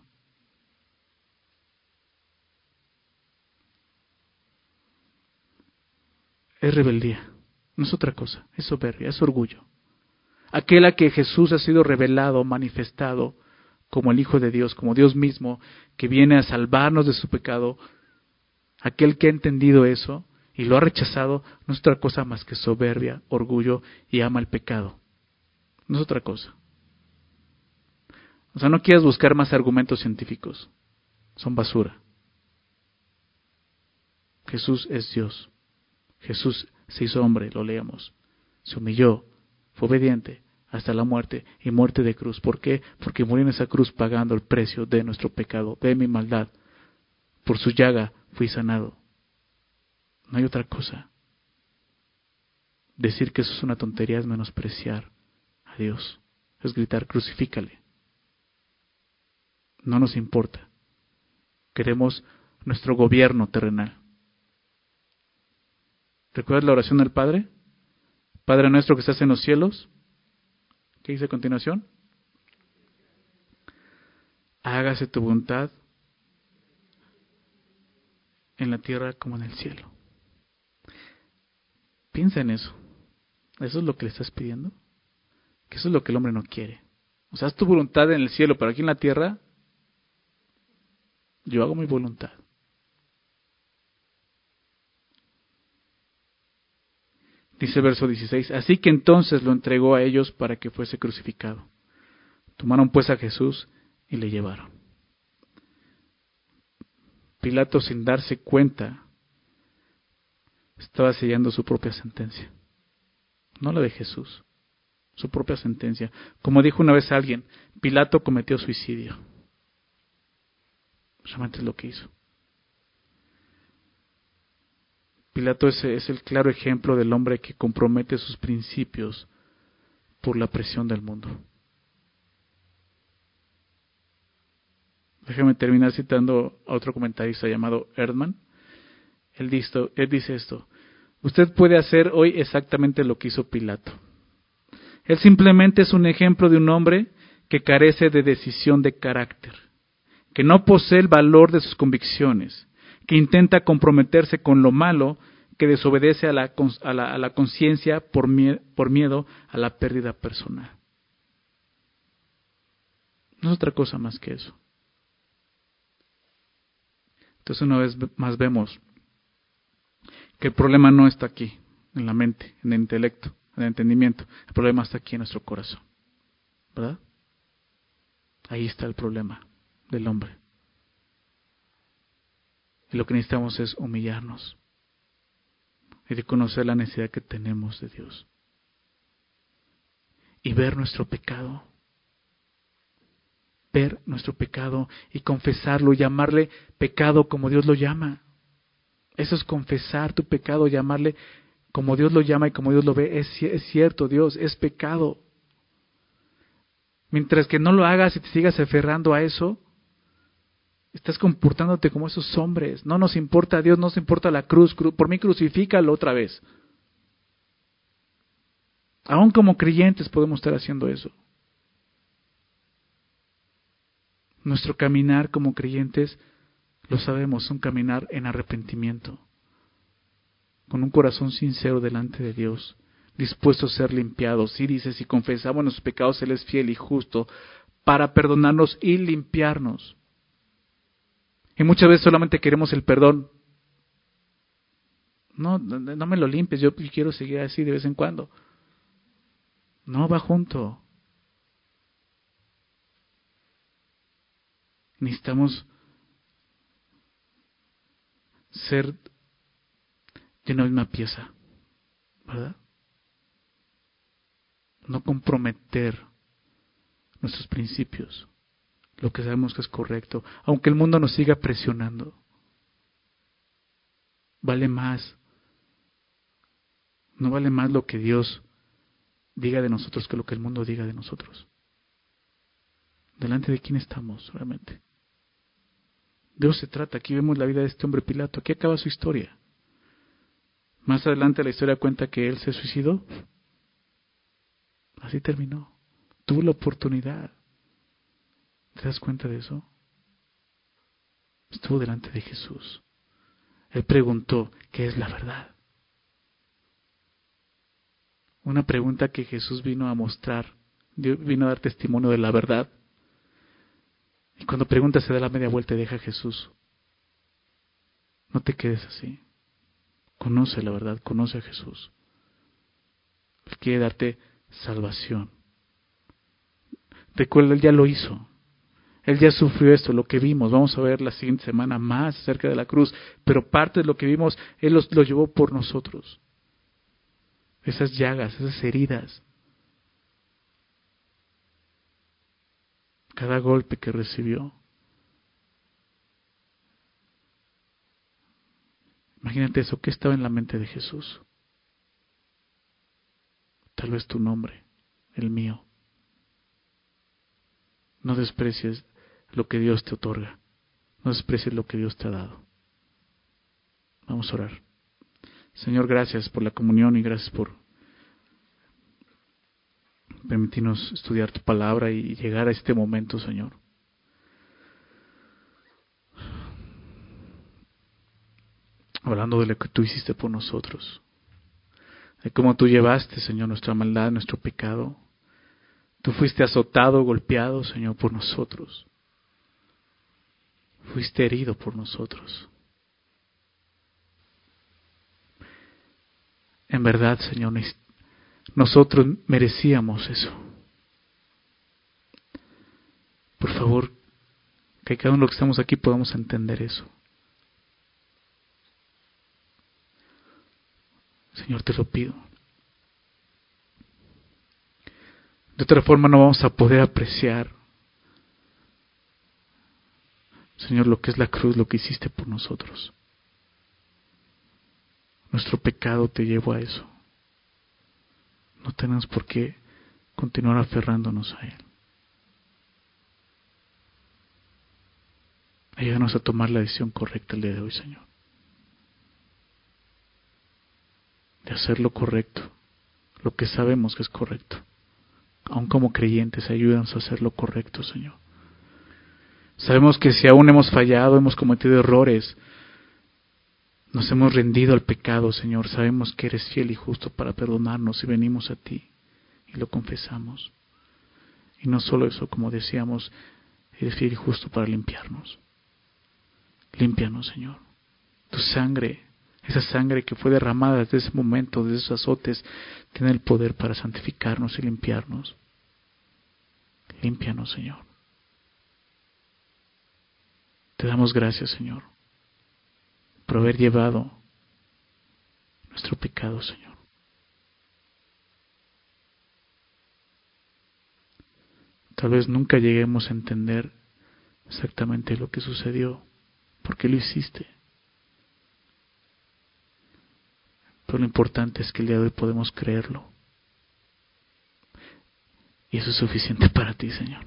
Es rebeldía, no es otra cosa, es soberbia, es orgullo. Aquel a que Jesús ha sido revelado, manifestado como el Hijo de Dios, como Dios mismo, que viene a salvarnos de su pecado, aquel que ha entendido eso y lo ha rechazado, no es otra cosa más que soberbia, orgullo y ama el pecado. No es otra cosa. O sea, no quieras buscar más argumentos científicos, son basura. Jesús es Dios. Jesús se hizo hombre, lo leemos. Se humilló, fue obediente hasta la muerte y muerte de cruz. ¿Por qué? Porque murió en esa cruz pagando el precio de nuestro pecado, de mi maldad. Por su llaga fui sanado. No hay otra cosa. Decir que eso es una tontería es menospreciar a Dios. Es gritar: crucifícale. No nos importa. Queremos nuestro gobierno terrenal. ¿Recuerdas la oración del Padre? Padre nuestro que estás en los cielos. ¿Qué dice a continuación? Hágase tu voluntad en la tierra como en el cielo. Piensa en eso. ¿Eso es lo que le estás pidiendo? Que eso es lo que el hombre no quiere. O sea, haz tu voluntad en el cielo, pero aquí en la tierra yo hago mi voluntad. Dice el verso dieciséis: así que entonces lo entregó a ellos para que fuese crucificado. Tomaron pues a Jesús y le llevaron. Pilato, sin darse cuenta, estaba sellando su propia sentencia. No la de Jesús, su propia sentencia. Como dijo una vez alguien, Pilato cometió suicidio. Realmente es lo que hizo. Pilato es, es el claro ejemplo del hombre que compromete sus principios por la presión del mundo. Déjame terminar citando a otro comentarista llamado Erdman. Él dice, él dice esto: usted puede hacer hoy exactamente lo que hizo Pilato. Él simplemente es un ejemplo de un hombre que carece de decisión de carácter, que no posee el valor de sus convicciones, que intenta comprometerse con lo malo, que desobedece a la, a la, a la conciencia por, mie, por miedo a la pérdida personal. No es otra cosa más que eso. Entonces una vez más vemos que el problema no está aquí, en la mente, en el intelecto, en el entendimiento. El problema está aquí en nuestro corazón. ¿Verdad? Ahí está el problema del hombre. Y lo que necesitamos es humillarnos y reconocer la necesidad que tenemos de Dios. Y ver nuestro pecado. Ver nuestro pecado y confesarlo, llamarle pecado como Dios lo llama. Eso es confesar tu pecado, llamarle como Dios lo llama y como Dios lo ve. Es, es cierto, Dios, es pecado. Mientras que no lo hagas y te sigas aferrando a eso, estás comportándote como esos hombres. No nos importa a Dios, no nos importa la cruz. Por mí crucifícalo otra vez. Aún como creyentes podemos estar haciendo eso. Nuestro caminar como creyentes, lo sabemos, es un caminar en arrepentimiento, con un corazón sincero delante de Dios, dispuesto a ser limpiados. Y dice, si confesamos nuestros pecados, Él es fiel y justo para perdonarnos y limpiarnos. Y muchas veces solamente queremos el perdón. No, no me lo limpies, yo quiero seguir así de vez en cuando. No, va junto. Necesitamos ser de una misma pieza, ¿verdad? No comprometer nuestros principios, lo que sabemos que es correcto, aunque el mundo nos siga presionando. Vale más, no vale más lo que Dios diga de nosotros que lo que el mundo diga de nosotros. ¿Delante de quién estamos realmente? Dios se trata, aquí vemos la vida de este hombre Pilato, aquí acaba su historia. Más adelante la historia cuenta que él se suicidó. Así terminó. Tuvo la oportunidad. ¿Te das cuenta de eso? Estuvo delante de Jesús. Él preguntó, ¿qué es la verdad? Una pregunta que Jesús vino a mostrar, vino a dar testimonio de la verdad. Y cuando pregunta se da la media vuelta y deja a Jesús. No te quedes así. Conoce la verdad, conoce a Jesús. Él quiere darte salvación. Recuerda, Él ya lo hizo. Él ya sufrió esto, lo que vimos. Vamos a ver la siguiente semana más acerca de la cruz. Pero parte de lo que vimos, Él lo, lo llevó por nosotros. Esas llagas, esas heridas. Cada golpe que recibió. Imagínate eso, ¿qué estaba en la mente de Jesús? Tal vez tu nombre, el mío. No desprecies lo que Dios te otorga. No desprecies lo que Dios te ha dado. Vamos a orar. Señor, gracias por la comunión y gracias por permitirnos estudiar tu palabra y llegar a este momento, Señor. Hablando de lo que tú hiciste por nosotros. De cómo tú llevaste, Señor, nuestra maldad, nuestro pecado. Tú fuiste azotado, golpeado, Señor, por nosotros. Fuiste herido por nosotros. En verdad, Señor, nosotros merecíamos eso. Por favor, que cada uno de los que estamos aquí podamos entender eso. Señor, te lo pido. De otra forma no vamos a poder apreciar, Señor, lo que es la cruz, lo que hiciste por nosotros. Nuestro pecado te llevó a eso. No tenemos por qué continuar aferrándonos a Él. Ayúdanos a tomar la decisión correcta el día de hoy, Señor. De hacer lo correcto, lo que sabemos que es correcto. Aún como creyentes, ayúdanos a hacer lo correcto, Señor. Sabemos que si aún hemos fallado, hemos cometido errores, nos hemos rendido al pecado, Señor. Sabemos que eres fiel y justo para perdonarnos y venimos a ti y lo confesamos. Y no solo eso, como decíamos, eres fiel y justo para limpiarnos. Límpianos, Señor. Tu sangre, esa sangre que fue derramada desde ese momento, desde esos azotes, tiene el poder para santificarnos y limpiarnos. Límpianos, Señor. Te damos gracias, Señor, por haber llevado nuestro pecado, Señor. Tal vez nunca lleguemos a entender exactamente lo que sucedió, por qué lo hiciste. Pero lo importante es que el día de hoy podemos creerlo. Y eso es suficiente para ti, Señor.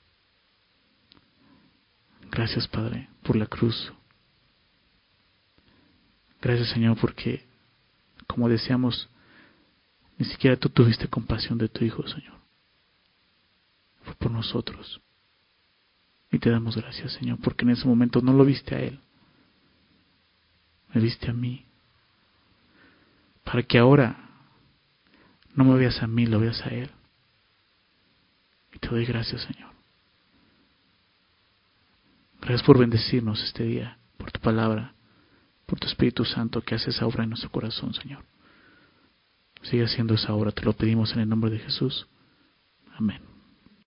Gracias, Padre, por la cruz. Gracias, Señor, porque, como decíamos, ni siquiera tú tuviste compasión de tu Hijo, Señor. Fue por nosotros. Y te damos gracias, Señor, porque en ese momento no lo viste a Él. Me viste a mí. Para que ahora no me veas a mí, lo veas a Él. Y te doy gracias, Señor. Gracias por bendecirnos este día, por tu palabra, por tu Espíritu Santo que hace esa obra en nuestro corazón, Señor. Sigue haciendo esa obra, te lo pedimos en el nombre de Jesús. Amén.